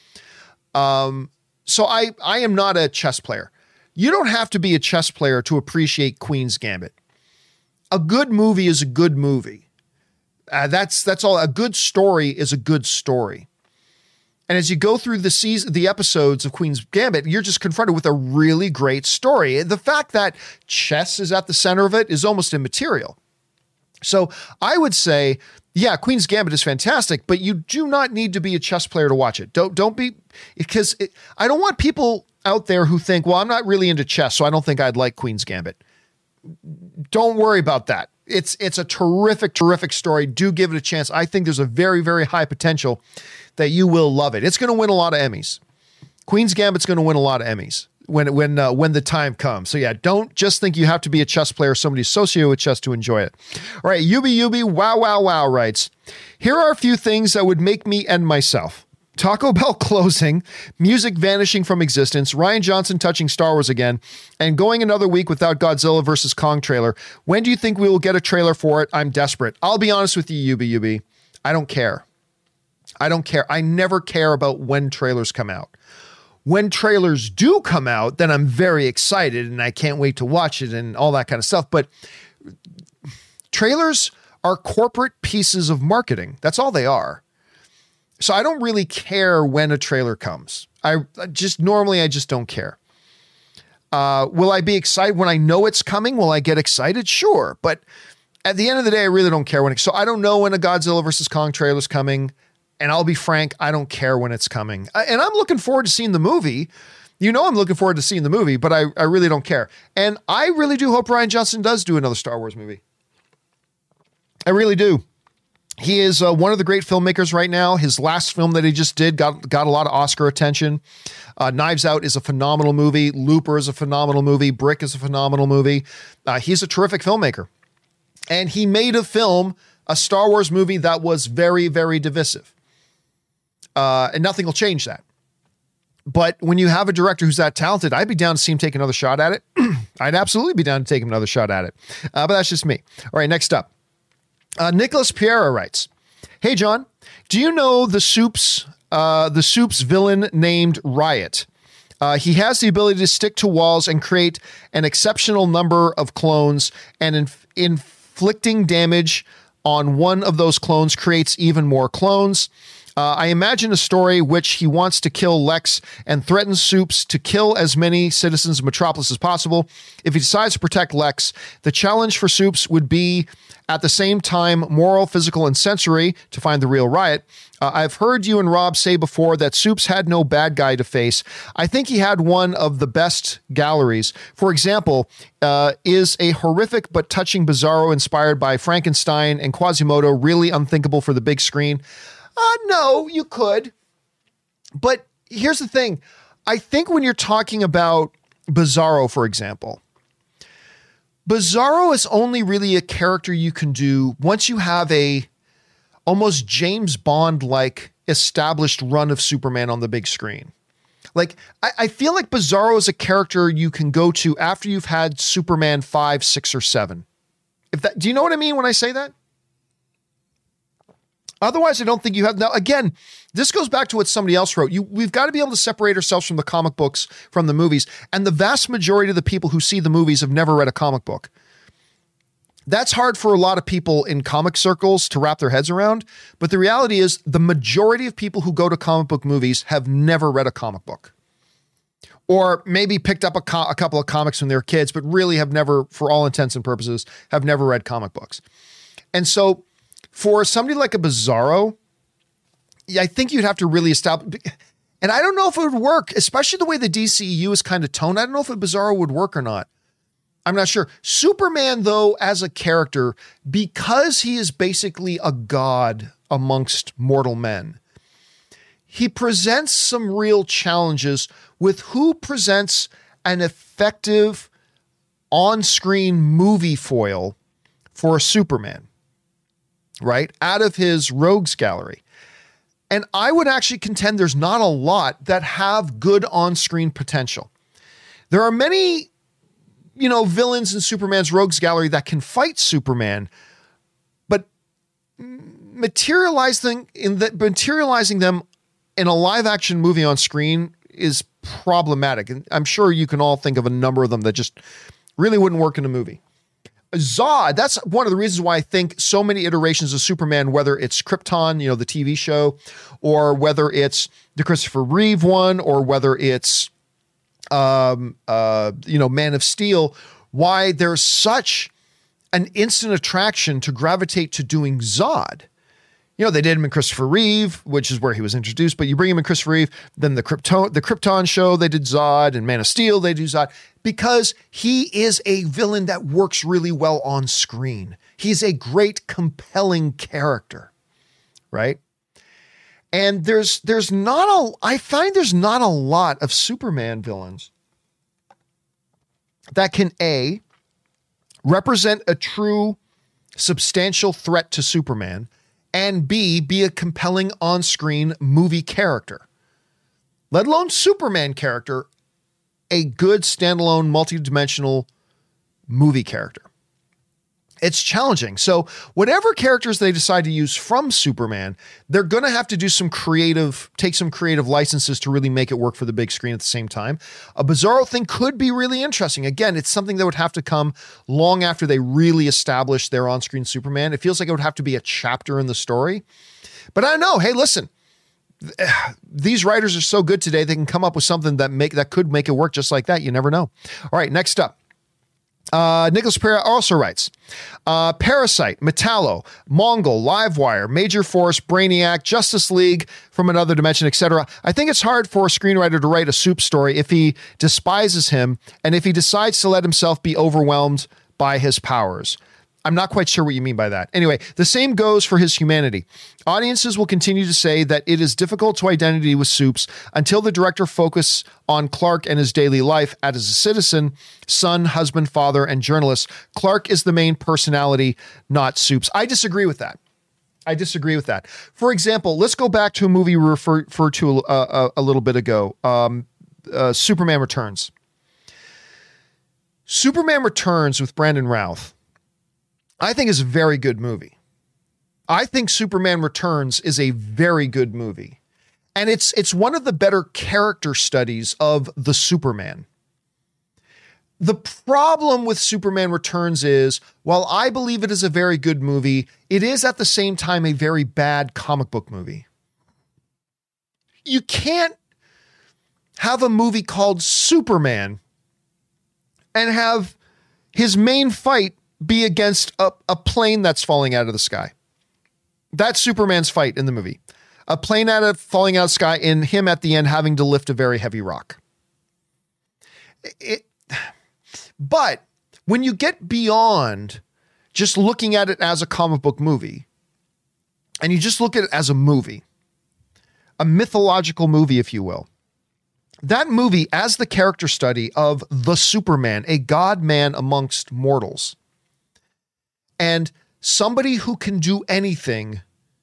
So I am not a chess player. You don't have to be a chess player to appreciate Queen's Gambit. A good movie is a good movie. That's all. A good story is a good story. And as you go through the episodes of Queen's Gambit, you're just confronted with a really great story. The fact that chess is at the center of it is almost immaterial. So I would say, yeah, Queen's Gambit is fantastic, but you do not need to be a chess player to watch it. Don't be, because I don't want people out there who think, well, I'm not really into chess, so I don't think I'd like Queen's Gambit. Don't worry about that. It's a terrific, terrific story. Do give it a chance. I think there's a very, very high potential that you will love it. It's going to win a lot of Emmys. Queen's Gambit's going to win a lot of Emmys when the time comes. So yeah, don't just think you have to be a chess player, somebody associated with chess to enjoy it. All right, Yubi wow writes, here are a few things that would make me end myself. Taco Bell closing, music vanishing from existence, Rian Johnson touching Star Wars again, and going another week without Godzilla vs. Kong trailer. When do you think we will get a trailer for it? I'm desperate. I'll be honest with you, Yubi. I don't care. I never care about when trailers come out. When trailers do come out, then I'm very excited and I can't wait to watch it and all that kind of stuff. But trailers are corporate pieces of marketing. That's all they are. So I don't really care when a trailer comes. I just don't care. Will I be excited when I know it's coming? Will I get excited? Sure. But at the end of the day, I really don't care so I don't know when a Godzilla vs. Kong trailer is coming. And I'll be frank, I don't care when it's coming. And I'm looking forward to seeing the movie. I'm looking forward to seeing the movie, but I really don't care. And I really do hope Rian Johnson does do another Star Wars movie. I really do. He is one of the great filmmakers right now. His last film that he just did got a lot of Oscar attention. Knives Out is a phenomenal movie. Looper is a phenomenal movie. Brick is a phenomenal movie. He's a terrific filmmaker. And he made a film, a Star Wars movie that was very, very divisive. And nothing will change that. But when you have a director who's that talented, I'd be down to see him take another shot at it. I'd absolutely be down to take him another shot at it. But that's just me. All right, next up. Nicholas Piera writes, "Hey, John, do you know the Soup's villain named Riot? He has the ability to stick to walls and create an exceptional number of clones, and inflicting damage on one of those clones creates even more clones. I imagine a story which he wants to kill Lex and threatens Soups to kill as many citizens of Metropolis as possible. If he decides to protect Lex, the challenge for Soups would be at the same time moral, physical, and sensory to find the real Riot. I've heard you and Rob say before that Soups had no bad guy to face. I think he had one of the best galleries. For example, is a horrific but touching Bizarro inspired by Frankenstein and Quasimodo really unthinkable for the big screen? No, you could. But here's the thing. I think when you're talking about Bizarro, for example, Bizarro is only really a character you can do once you have a almost James Bond-like established run of Superman on the big screen. Like, I feel like Bizarro is a character you can go to after you've had Superman 5, 6, or 7. Do you know what I mean when I say that? Otherwise, I don't think you have. Now, again, this goes back to what somebody else wrote. We've got to be able to separate ourselves from the comic books, from the movies. And the vast majority of the people who see the movies have never read a comic book. That's hard for a lot of people in comic circles to wrap their heads around. But the reality is the majority of people who go to comic book movies have never read a comic book. Or maybe picked up a couple of comics when they were kids, but really have never, for all intents and purposes, have never read comic books. And so for somebody like a Bizarro, I think you'd have to really establish, and I don't know if it would work, especially the way the DCEU is kind of toned. I don't know if a Bizarro would work or not. I'm not sure. Superman, though, as a character, because he is basically a god amongst mortal men, he presents some real challenges with who presents an effective on-screen movie foil for a Superman. Right? Out of his rogues gallery. And I would actually contend there's not a lot that have good on-screen potential. There are many, villains in Superman's rogues gallery that can fight Superman, but materializing them in a live action movie on screen is problematic. And I'm sure you can all think of a number of them that just really wouldn't work in a movie. Zod, that's one of the reasons why I think so many iterations of Superman, whether it's Krypton, the TV show, or whether it's the Christopher Reeve one, or whether it's, Man of Steel, why there's such an instant attraction to gravitate to doing Zod. They did him in Christopher Reeve, which is where he was introduced, but you bring him in Christopher Reeve, then the Krypton show, they did Zod, and Man of Steel, they do Zod, because he is a villain that works really well on screen. He's a great, compelling character, right? And I find there's not a lot of Superman villains that can, A, represent a true, substantial threat to Superman, and B, be a compelling on-screen movie character. Let alone Superman character, a good standalone multi-dimensional movie character. It's challenging. So whatever characters they decide to use from Superman, they're going to have to do take some creative licenses to really make it work for the big screen at the same time. A Bizarro thing could be really interesting. Again, it's something that would have to come long after they really establish their on-screen Superman. It feels like it would have to be a chapter in the story. But I don't know. Hey, listen, these writers are so good today, they can come up with something that could make it work just like that. You never know. All right, next up. Nicholas Pereira also writes, Parasite, Metallo, Mongol, Livewire, Major Force, Brainiac, Justice League from Another Dimension, etc. I think it's hard for a screenwriter to write a Soup story if he despises him and if he decides to let himself be overwhelmed by his powers. I'm not quite sure what you mean by that. Anyway, the same goes for his humanity. Audiences will continue to say that it is difficult to identify with Supes until the director focuses on Clark and his daily life as a citizen, son, husband, father, and journalist. Clark is the main personality, not Supes. I disagree with that. For example, let's go back to a movie we referred to a little bit ago, Superman Returns. Superman Returns with Brandon Routh, I think is a very good movie. I think Superman Returns is a very good movie. And it's one of the better character studies of the Superman. The problem with Superman Returns is, while I believe it is a very good movie, it is at the same time a very bad comic book movie. You can't have a movie called Superman and have his main fight be against a plane that's falling out of the sky. That's Superman's fight in the movie. A plane falling out of the sky and him at the end having to lift a very heavy rock. But when you get beyond just looking at it as a comic book movie, and you just look at it as a movie, a mythological movie, if you will, that movie as the character study of the Superman, a God-man amongst mortals, and somebody who can do anything,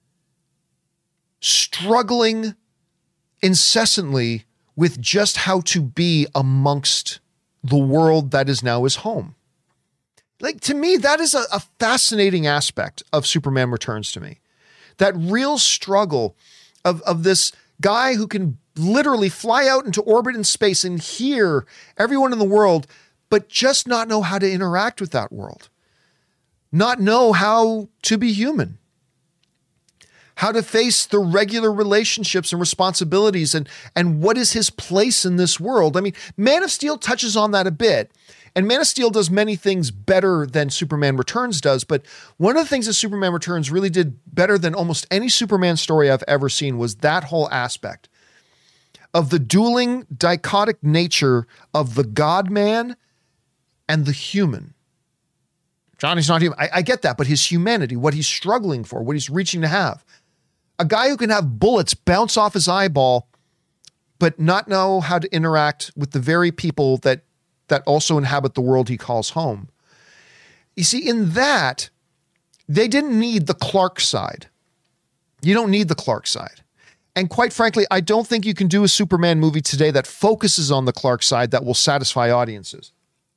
struggling incessantly with just how to be amongst the world that is now his home. Like, to me, that is a fascinating aspect of Superman Returns to me. That real struggle of this guy who can literally fly out into orbit in space and hear everyone in the world, but just not know how to interact with that world. Not know how to be human. How to face the regular relationships and responsibilities and what is his place in this world. I mean, Man of Steel touches on that a bit, and Man of Steel does many things better than Superman Returns does, but one of the things that Superman Returns really did better than almost any Superman story I've ever seen was that whole aspect of the dueling, dichotic nature of the God-man and the human. Johnny's not human. I get that, but his humanity, what he's struggling for, what he's reaching to have. A guy who can have bullets bounce off his eyeball, but not know how to interact with the very people that also inhabit the world he calls home. You see, in that, they didn't need the Clark side. You don't need the Clark side. And quite frankly, I don't think you can do a Superman movie today that focuses on the Clark side that will satisfy audiences.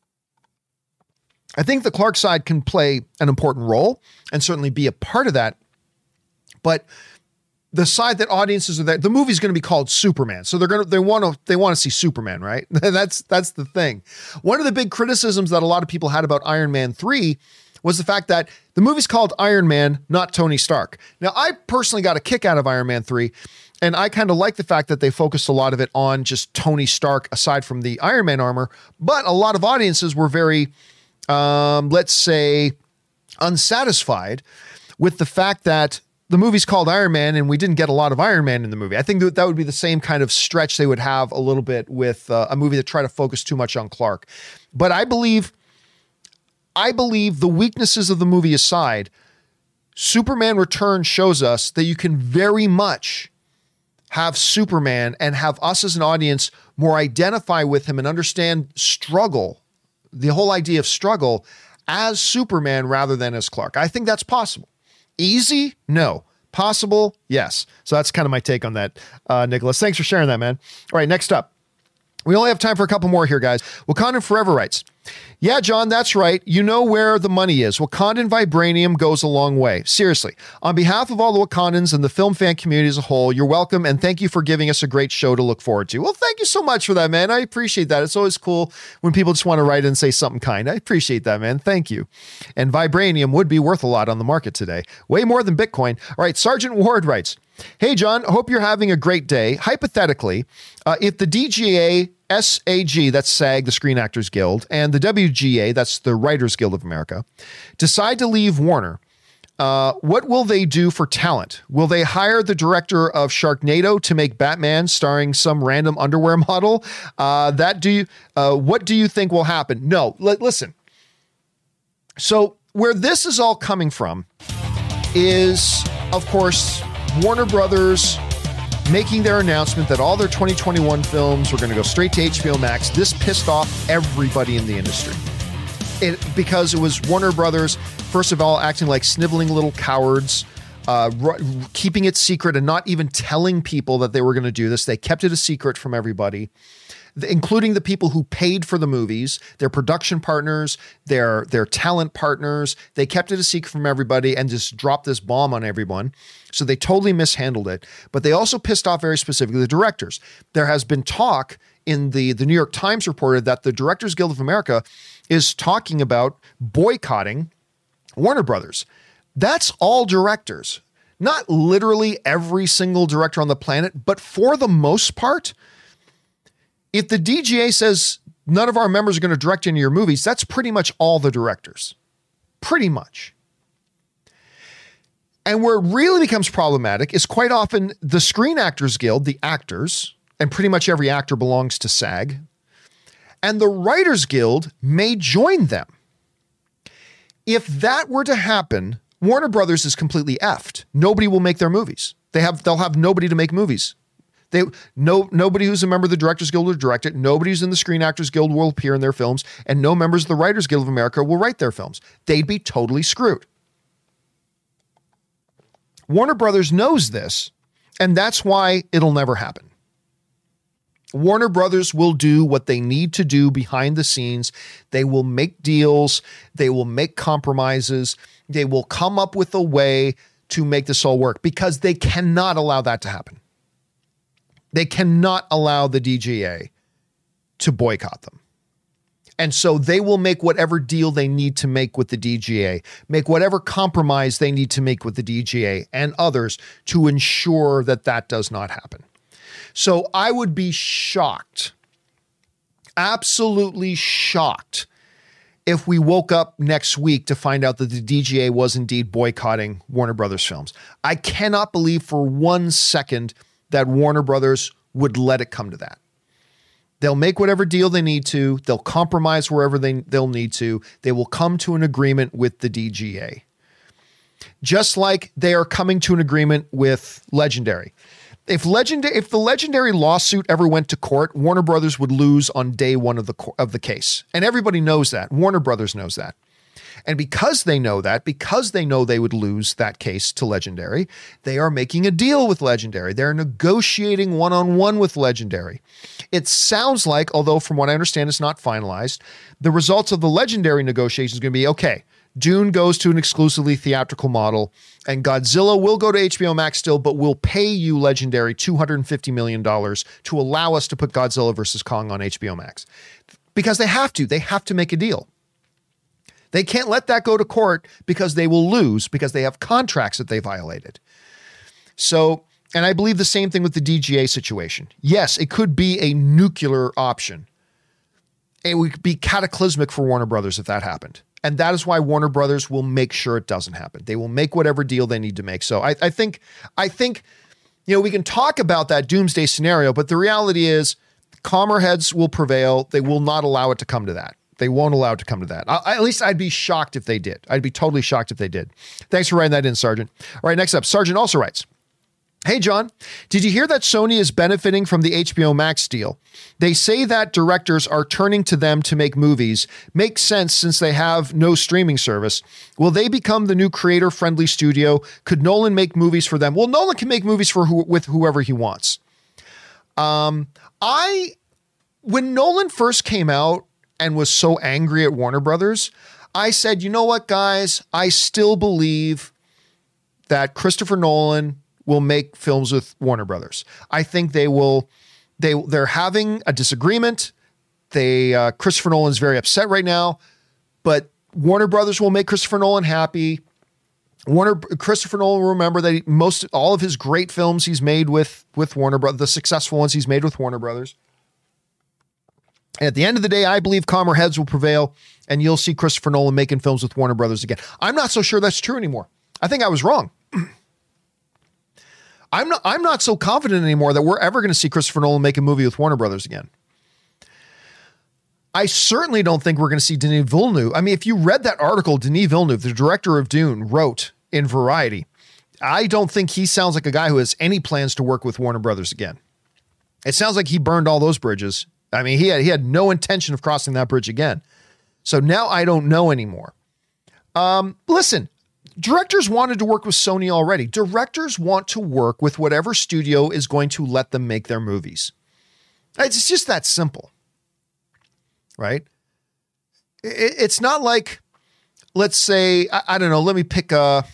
I think the Clark side can play an important role and certainly be a part of that. But the side that audiences are there, the movie's going to be called Superman. So they want to see Superman, right? That's the thing. One of the big criticisms that a lot of people had about Iron Man 3 was the fact that the movie's called Iron Man, not Tony Stark. Now, I personally got a kick out of Iron Man 3, and I kind of like the fact that they focused a lot of it on just Tony Stark aside from the Iron Man armor, but a lot of audiences were very, let's say, unsatisfied with the fact that the movie's called Iron Man and we didn't get a lot of Iron Man in the movie. I think that would be the same kind of stretch they would have a little bit with a movie that tried to focus too much on Clark. But I believe the weaknesses of the movie aside, Superman Returns shows us that you can very much have Superman and have us as an audience more identify with him and understand struggle, the whole idea of struggle as Superman rather than as Clark. I think that's possible. Easy? No. Possible? Yes. So that's kind of my take on that, Nicholas. Thanks for sharing that, man. All right, next up. We only have time for a couple more here, guys. Wakandan Forever writes, yeah, John, that's right. You know where the money is. Wakandan vibranium goes a long way. Seriously. On behalf of all the Wakandans and the film fan community as a whole, you're welcome, and thank you for giving us a great show to look forward to. Well, thank you so much for that, man. I appreciate that. It's always cool when people just want to write and say something kind. I appreciate that, man. Thank you. And vibranium would be worth a lot on the market today. Way more than Bitcoin. All right, Sergeant Ward writes, hey, John, hope you're having a great day. Hypothetically, if the DGA, SAG, that's SAG, the Screen Actors Guild, and the WGA, that's the Writers Guild of America, decide to leave Warner, what will they do for talent? Will they hire the director of Sharknado to make Batman starring some random underwear model? What do you think will happen? No, listen. So where this is all coming from is, of course, Warner Brothers making their announcement that all their 2021 films were going to go straight to HBO Max. This pissed off everybody in the industry. Because it was Warner Brothers, first of all, acting like sniveling little cowards, keeping it secret and not even telling people that they were going to do this. They kept it a secret from everybody, including the people who paid for the movies, their production partners, their talent partners. They kept it a secret from everybody and just dropped this bomb on everyone. So they totally mishandled it. But they also pissed off very specifically the directors. There has been talk in the New York Times reported that the Directors Guild of America is talking about boycotting Warner Brothers. That's all directors, not literally every single director on the planet, but for the most part. If the DGA says none of our members are going to direct any of your movies, that's pretty much all the directors. Pretty much. And where it really becomes problematic is quite often the Screen Actors Guild, the actors, and pretty much every actor belongs to SAG, and the Writers Guild may join them. If that were to happen, Warner Brothers is completely effed. Nobody will make their movies. They'll have nobody to make movies. Nobody who's a member of the Directors Guild will direct it. Nobody who's in the Screen Actors Guild will appear in their films, and no members of the Writers Guild of America will write their films. They'd be totally screwed. Warner Brothers knows this, and that's why it'll never happen. Warner Brothers will do what they need to do behind the scenes. They will make deals. They will make compromises. They will come up with a way to make this all work because they cannot allow that to happen. They cannot allow the DGA to boycott them. And so they will make whatever deal they need to make with the DGA, make whatever compromise they need to make with the DGA and others to ensure that that does not happen. So I would be shocked, absolutely shocked, if we woke up next week to find out that the DGA was indeed boycotting Warner Brothers films. I cannot believe for 1 second that Warner Brothers would let it come to that. They'll make whatever deal they need to. They'll compromise wherever they'll need to. They will come to an agreement with the DGA. Just like they are coming to an agreement with Legendary. If the Legendary lawsuit ever went to court, Warner Brothers would lose on day one of the case. And everybody knows that. Warner Brothers knows that. And because they know that, because they know they would lose that case to Legendary, they are making a deal with Legendary. They're negotiating one-on-one with Legendary. It sounds like, although from what I understand it's not finalized, the results of the Legendary negotiations are going to be, okay, Dune goes to an exclusively theatrical model, and Godzilla will go to HBO Max still, but we'll pay you, Legendary, $250 million to allow us to put Godzilla vs. Kong on HBO Max. Because they have to. They have to make a deal. They can't let that go to court because they will lose because they have contracts that they violated. So, and I believe the same thing with the DGA situation. Yes, it could be a nuclear option. It would be cataclysmic for Warner Brothers if that happened. And that is why Warner Brothers will make sure it doesn't happen. They will make whatever deal they need to make. So I think, we can talk about that doomsday scenario, but the reality is calmer heads will prevail. They will not allow it to come to that. They won't allow it to come to that. At least I'd be shocked if they did. I'd be totally shocked if they did. Thanks for writing that in, Sergeant. All right, next up, Sergeant also writes, hey, John, did you hear that Sony is benefiting from the HBO Max deal? They say that directors are turning to them to make movies. Makes sense since they have no streaming service. Will they become the new creator-friendly studio? Could Nolan make movies for them? Well, Nolan can make movies with whoever he wants. When Nolan first came out and was so angry at Warner Brothers, I said, you know what, guys? I still believe that Christopher Nolan will make films with Warner Brothers. I think they will. They're having a disagreement. Christopher Nolan's very upset right now, but Warner Brothers will make Christopher Nolan happy. Christopher Nolan will remember that all of his great films he's made with Warner Brothers, the successful ones he's made with Warner Brothers. And at the end of the day, I believe calmer heads will prevail, and you'll see Christopher Nolan making films with Warner Brothers again. I'm not so sure that's true anymore. I think I was wrong. I'm not so confident anymore that we're ever going to see Christopher Nolan make a movie with Warner Brothers again. I certainly don't think we're going to see Denis Villeneuve. I mean, if you read that article, Denis Villeneuve, the director of Dune, wrote in Variety, I don't think he sounds like a guy who has any plans to work with Warner Brothers again. It sounds like he burned all those bridges. I mean, he had no intention of crossing that bridge again. So now I don't know anymore. Listen, directors wanted to work with Sony already. Directors want to work with whatever studio is going to let them make their movies. It's just that simple. Right? It's not like, let's say, I don't know, let me pick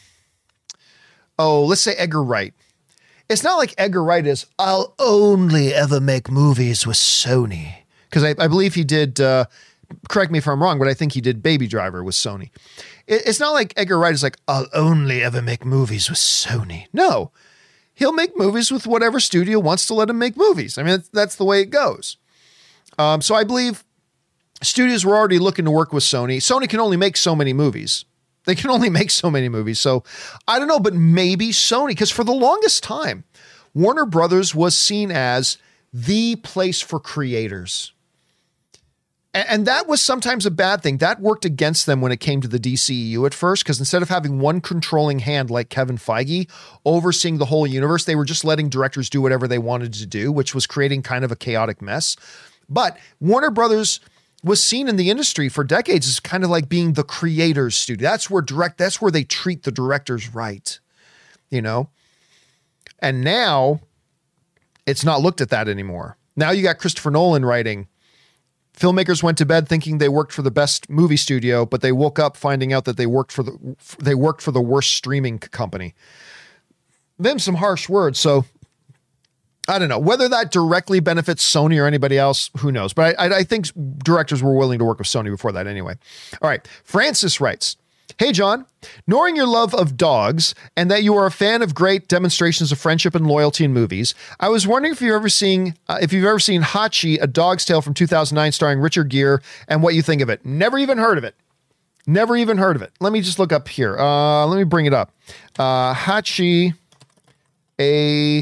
let's say Edgar Wright. It's not like Edgar Wright is, I'll only ever make movies with Sony. Because I believe he did, correct me if I'm wrong, but I think he did Baby Driver with Sony. It's not like Edgar Wright is like, I'll only ever make movies with Sony. No, he'll make movies with whatever studio wants to let him make movies. I mean, that's the way it goes. So I believe studios were already looking to work with Sony. Sony can only make so many movies. They can only make so many movies. So I don't know, but maybe Sony, because for the longest time, Warner Brothers was seen as the place for creators. And that was sometimes a bad thing. That worked against them when it came to the DCEU at first, because instead of having one controlling hand like Kevin Feige overseeing the whole universe, they were just letting directors do whatever they wanted to do, which was creating kind of a chaotic mess. But Warner Brothers was seen in the industry for decades as kind of like being the creators studio. That's where they treat the directors right, you know? And now it's not looked at that anymore. Now you got Christopher Nolan writing, filmmakers went to bed thinking they worked for the best movie studio, but they woke up finding out that they worked for the worst streaming company. Them some harsh words. So I don't know whether that directly benefits Sony or anybody else. Who knows? But I think directors were willing to work with Sony before that anyway. All right. Francis writes, hey, John, knowing your love of dogs and that you are a fan of great demonstrations of friendship and loyalty in movies, I was wondering if you've ever seen Hachi, A Dog's Tale from 2009 starring Richard Gere, and what you think of it. Never even heard of it. Never even heard of it. Let me just look up here. Let me bring it up. Hachi, A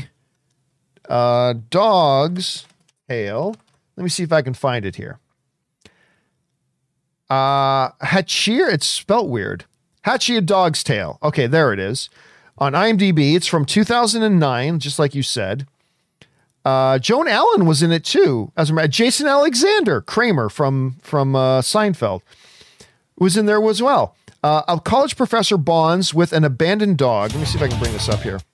Dog's Tale. Let me see if I can find it here. Hachir, it's spelt weird. Hachi, A Dog's Tale. Okay, there it is. On IMDb, it's from 2009, just like you said. Joan Allen was in it too. As a matter, Jason Alexander, Kramer from Seinfeld, was in there as well. A college professor bonds with an abandoned dog. Let me see if I can bring this up here.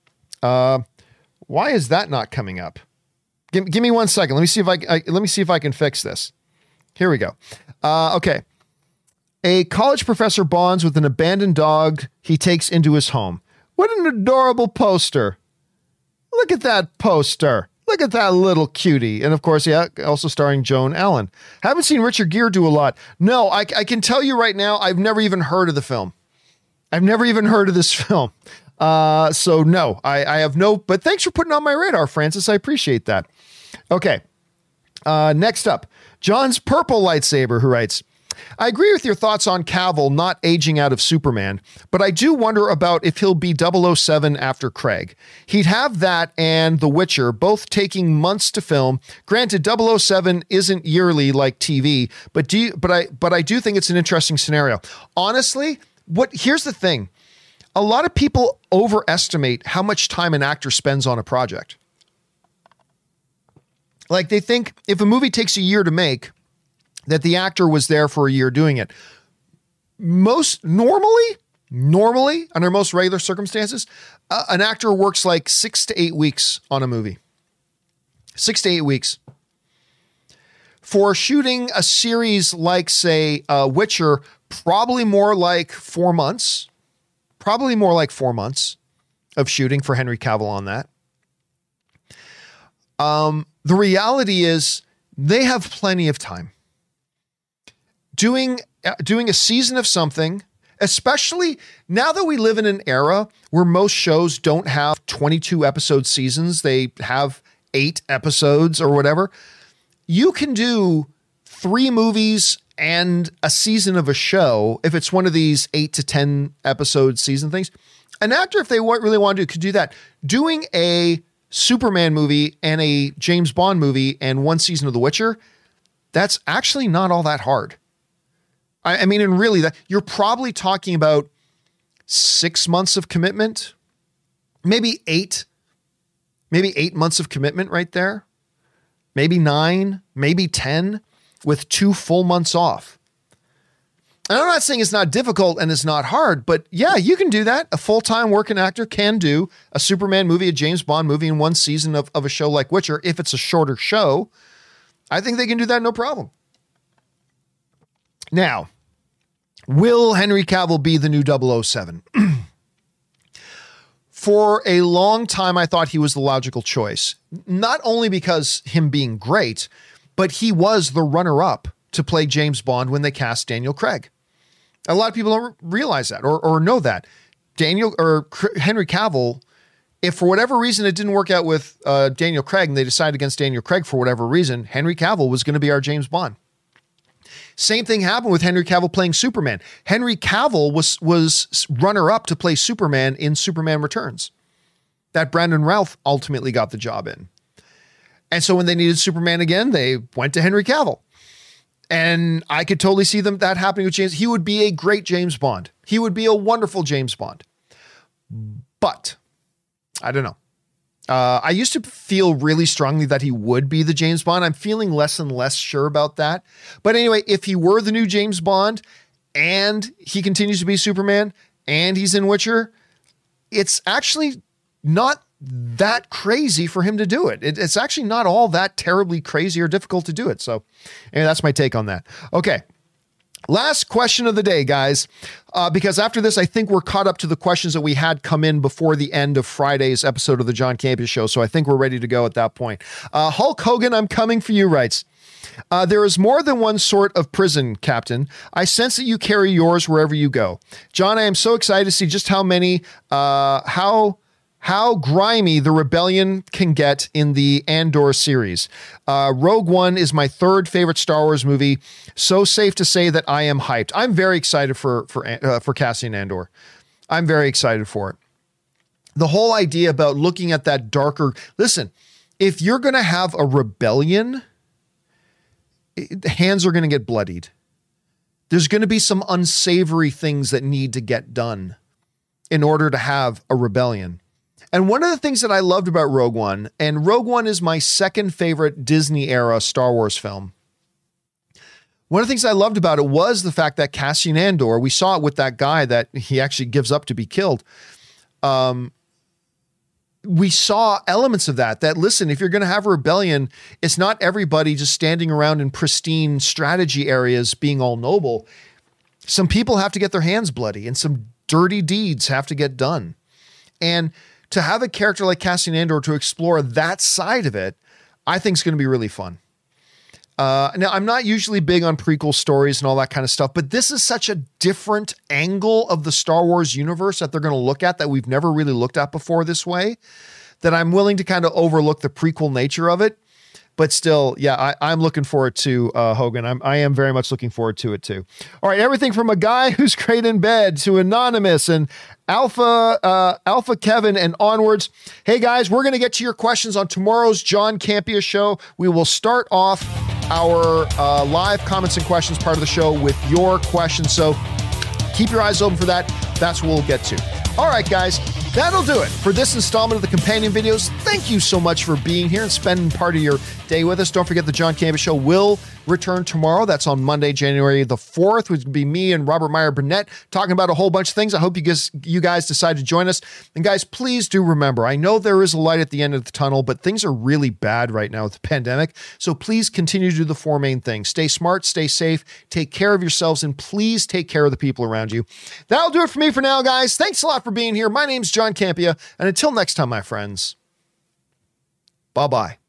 Why is that not coming up? Give me 1 second. Let me see if I can fix this. Here we go. Okay. A college professor bonds with an abandoned dog he takes into his home. What an adorable poster. Look at that poster. Look at that little cutie. And of course, yeah, also starring Joan Allen. Haven't seen Richard Gere do a lot. No, I can tell you right now, I've never even heard of the film. I've never even heard of this film. So no, I have no, but thanks for putting on my radar, Francis. I appreciate that. Okay. Next up, John's Purple Lightsaber, who writes, I agree with your thoughts on Cavill not aging out of Superman, but I do wonder about if he'll be 007 after Craig. He'd have that and The Witcher, both taking months to film. Granted, 007 isn't yearly like TV, but I do think it's an interesting scenario. Honestly, here's the thing. A lot of people overestimate how much time an actor spends on a project. Like they think if a movie takes a year to make, that the actor was there for a year doing it. Normally, under most regular circumstances, an actor works like 6 to 8 weeks on a movie. 6 to 8 weeks. For shooting a series like, say, Witcher, probably more like 4 months. Probably more like 4 months of shooting for Henry Cavill on that. The reality is they have plenty of time. Doing a season of something, especially now that we live in an era where most shows don't have 22 episode seasons, they have 8 episodes or whatever. You can do 3 movies and a season of a show if it's one of these 8 to 10 episode season things. An actor, if they really want to, could do that. Doing a Superman movie and a James Bond movie and 1 season of The Witcher, that's actually not all that hard. I mean, and really, that you're probably talking about 6 months of commitment, maybe 8 months of commitment right there, maybe 9, maybe 10, with 2 full months off. And I'm not saying it's not difficult and it's not hard, but yeah, you can do that. A full-time working actor can do a Superman movie, a James Bond movie in one season of a show like Witcher. If it's a shorter show, I think they can do that no problem. Now, will Henry Cavill be the new 007? For a long time, I thought he was the logical choice. Not only because him being great, but he was the runner-up to play James Bond when they cast Daniel Craig. A lot of people don't realize that or know that. Henry Cavill, if for whatever reason it didn't work out with Daniel Craig and they decided against Daniel Craig for whatever reason, Henry Cavill was going to be our James Bond. Same thing happened with Henry Cavill playing Superman. Henry Cavill was runner-up to play Superman in Superman Returns. That Brandon Routh ultimately got the job in. And so when they needed Superman again, they went to Henry Cavill. And I could totally see that happening with James. He would be a great James Bond. He would be a wonderful James Bond. But I don't know. I used to feel really strongly that he would be the James Bond. I'm feeling less and less sure about that. But anyway, if he were the new James Bond and he continues to be Superman and he's in Witcher, it's actually not that crazy for him to do it. It's actually not all that terribly crazy or difficult to do it. So anyway, that's my take on that. Okay. Last question of the day, guys, because after this, I think we're caught up to the questions that we had come in before the end of Friday's episode of the John Campea Show. So I think we're ready to go at that point. Hulk Hogan, I'm coming for you, writes, there is more than one sort of prison, Captain. I sense that you carry yours wherever you go. John, I am so excited to see just how many, how grimy the rebellion can get in the Andor series. Rogue One is my 3rd favorite Star Wars movie. So safe to say that I am hyped. I'm very excited for Cassian Andor. I'm very excited for it. The whole idea about looking at that darker... Listen, if you're going to have a rebellion, hands are going to get bloodied. There's going to be some unsavory things that need to get done in order to have a rebellion. And one of the things that I loved about Rogue One, and Rogue One is my 2nd favorite Disney era Star Wars film. One of the things I loved about it was the fact that Cassian Andor, we saw it with that guy that he actually gives up to be killed. We saw elements of that, listen, if you're going to have a rebellion, it's not everybody just standing around in pristine strategy areas being all noble. Some people have to get their hands bloody and some dirty deeds have to get done. And to have a character like Cassian Andor to explore that side of it, I think is going to be really fun. Now, I'm not usually big on prequel stories and all that kind of stuff, but this is such a different angle of the Star Wars universe that they're going to look at that we've never really looked at before this way, that I'm willing to kind of overlook the prequel nature of it. But still, yeah, I'm looking forward to Hogan. I am very much looking forward to it too. All right, everything from a guy who's great in bed to Anonymous and Alpha Kevin and onwards. Hey guys, we're going to get to your questions on tomorrow's John Campea Show. We will start off our live comments and questions part of the show with your questions. So keep your eyes open for that. That's what we'll get to. All right, guys, that'll do it for this installment of the Companion Videos. Thank you so much for being here and spending part of your day with us. Don't forget the John Campea Show will return tomorrow. That's on Monday, January the 4th, which will be me and Robert Meyer Burnett talking about a whole bunch of things. I hope you guys decide to join us. And guys, please do remember, I know there is a light at the end of the tunnel, but things are really bad right now with the pandemic. So please continue to do the 4 main things. Stay smart, stay safe, take care of yourselves, and please take care of the people around you. That'll do it for me for now, guys. Thanks a lot for being here. My name's John Campea, and until next time, my friends, bye-bye.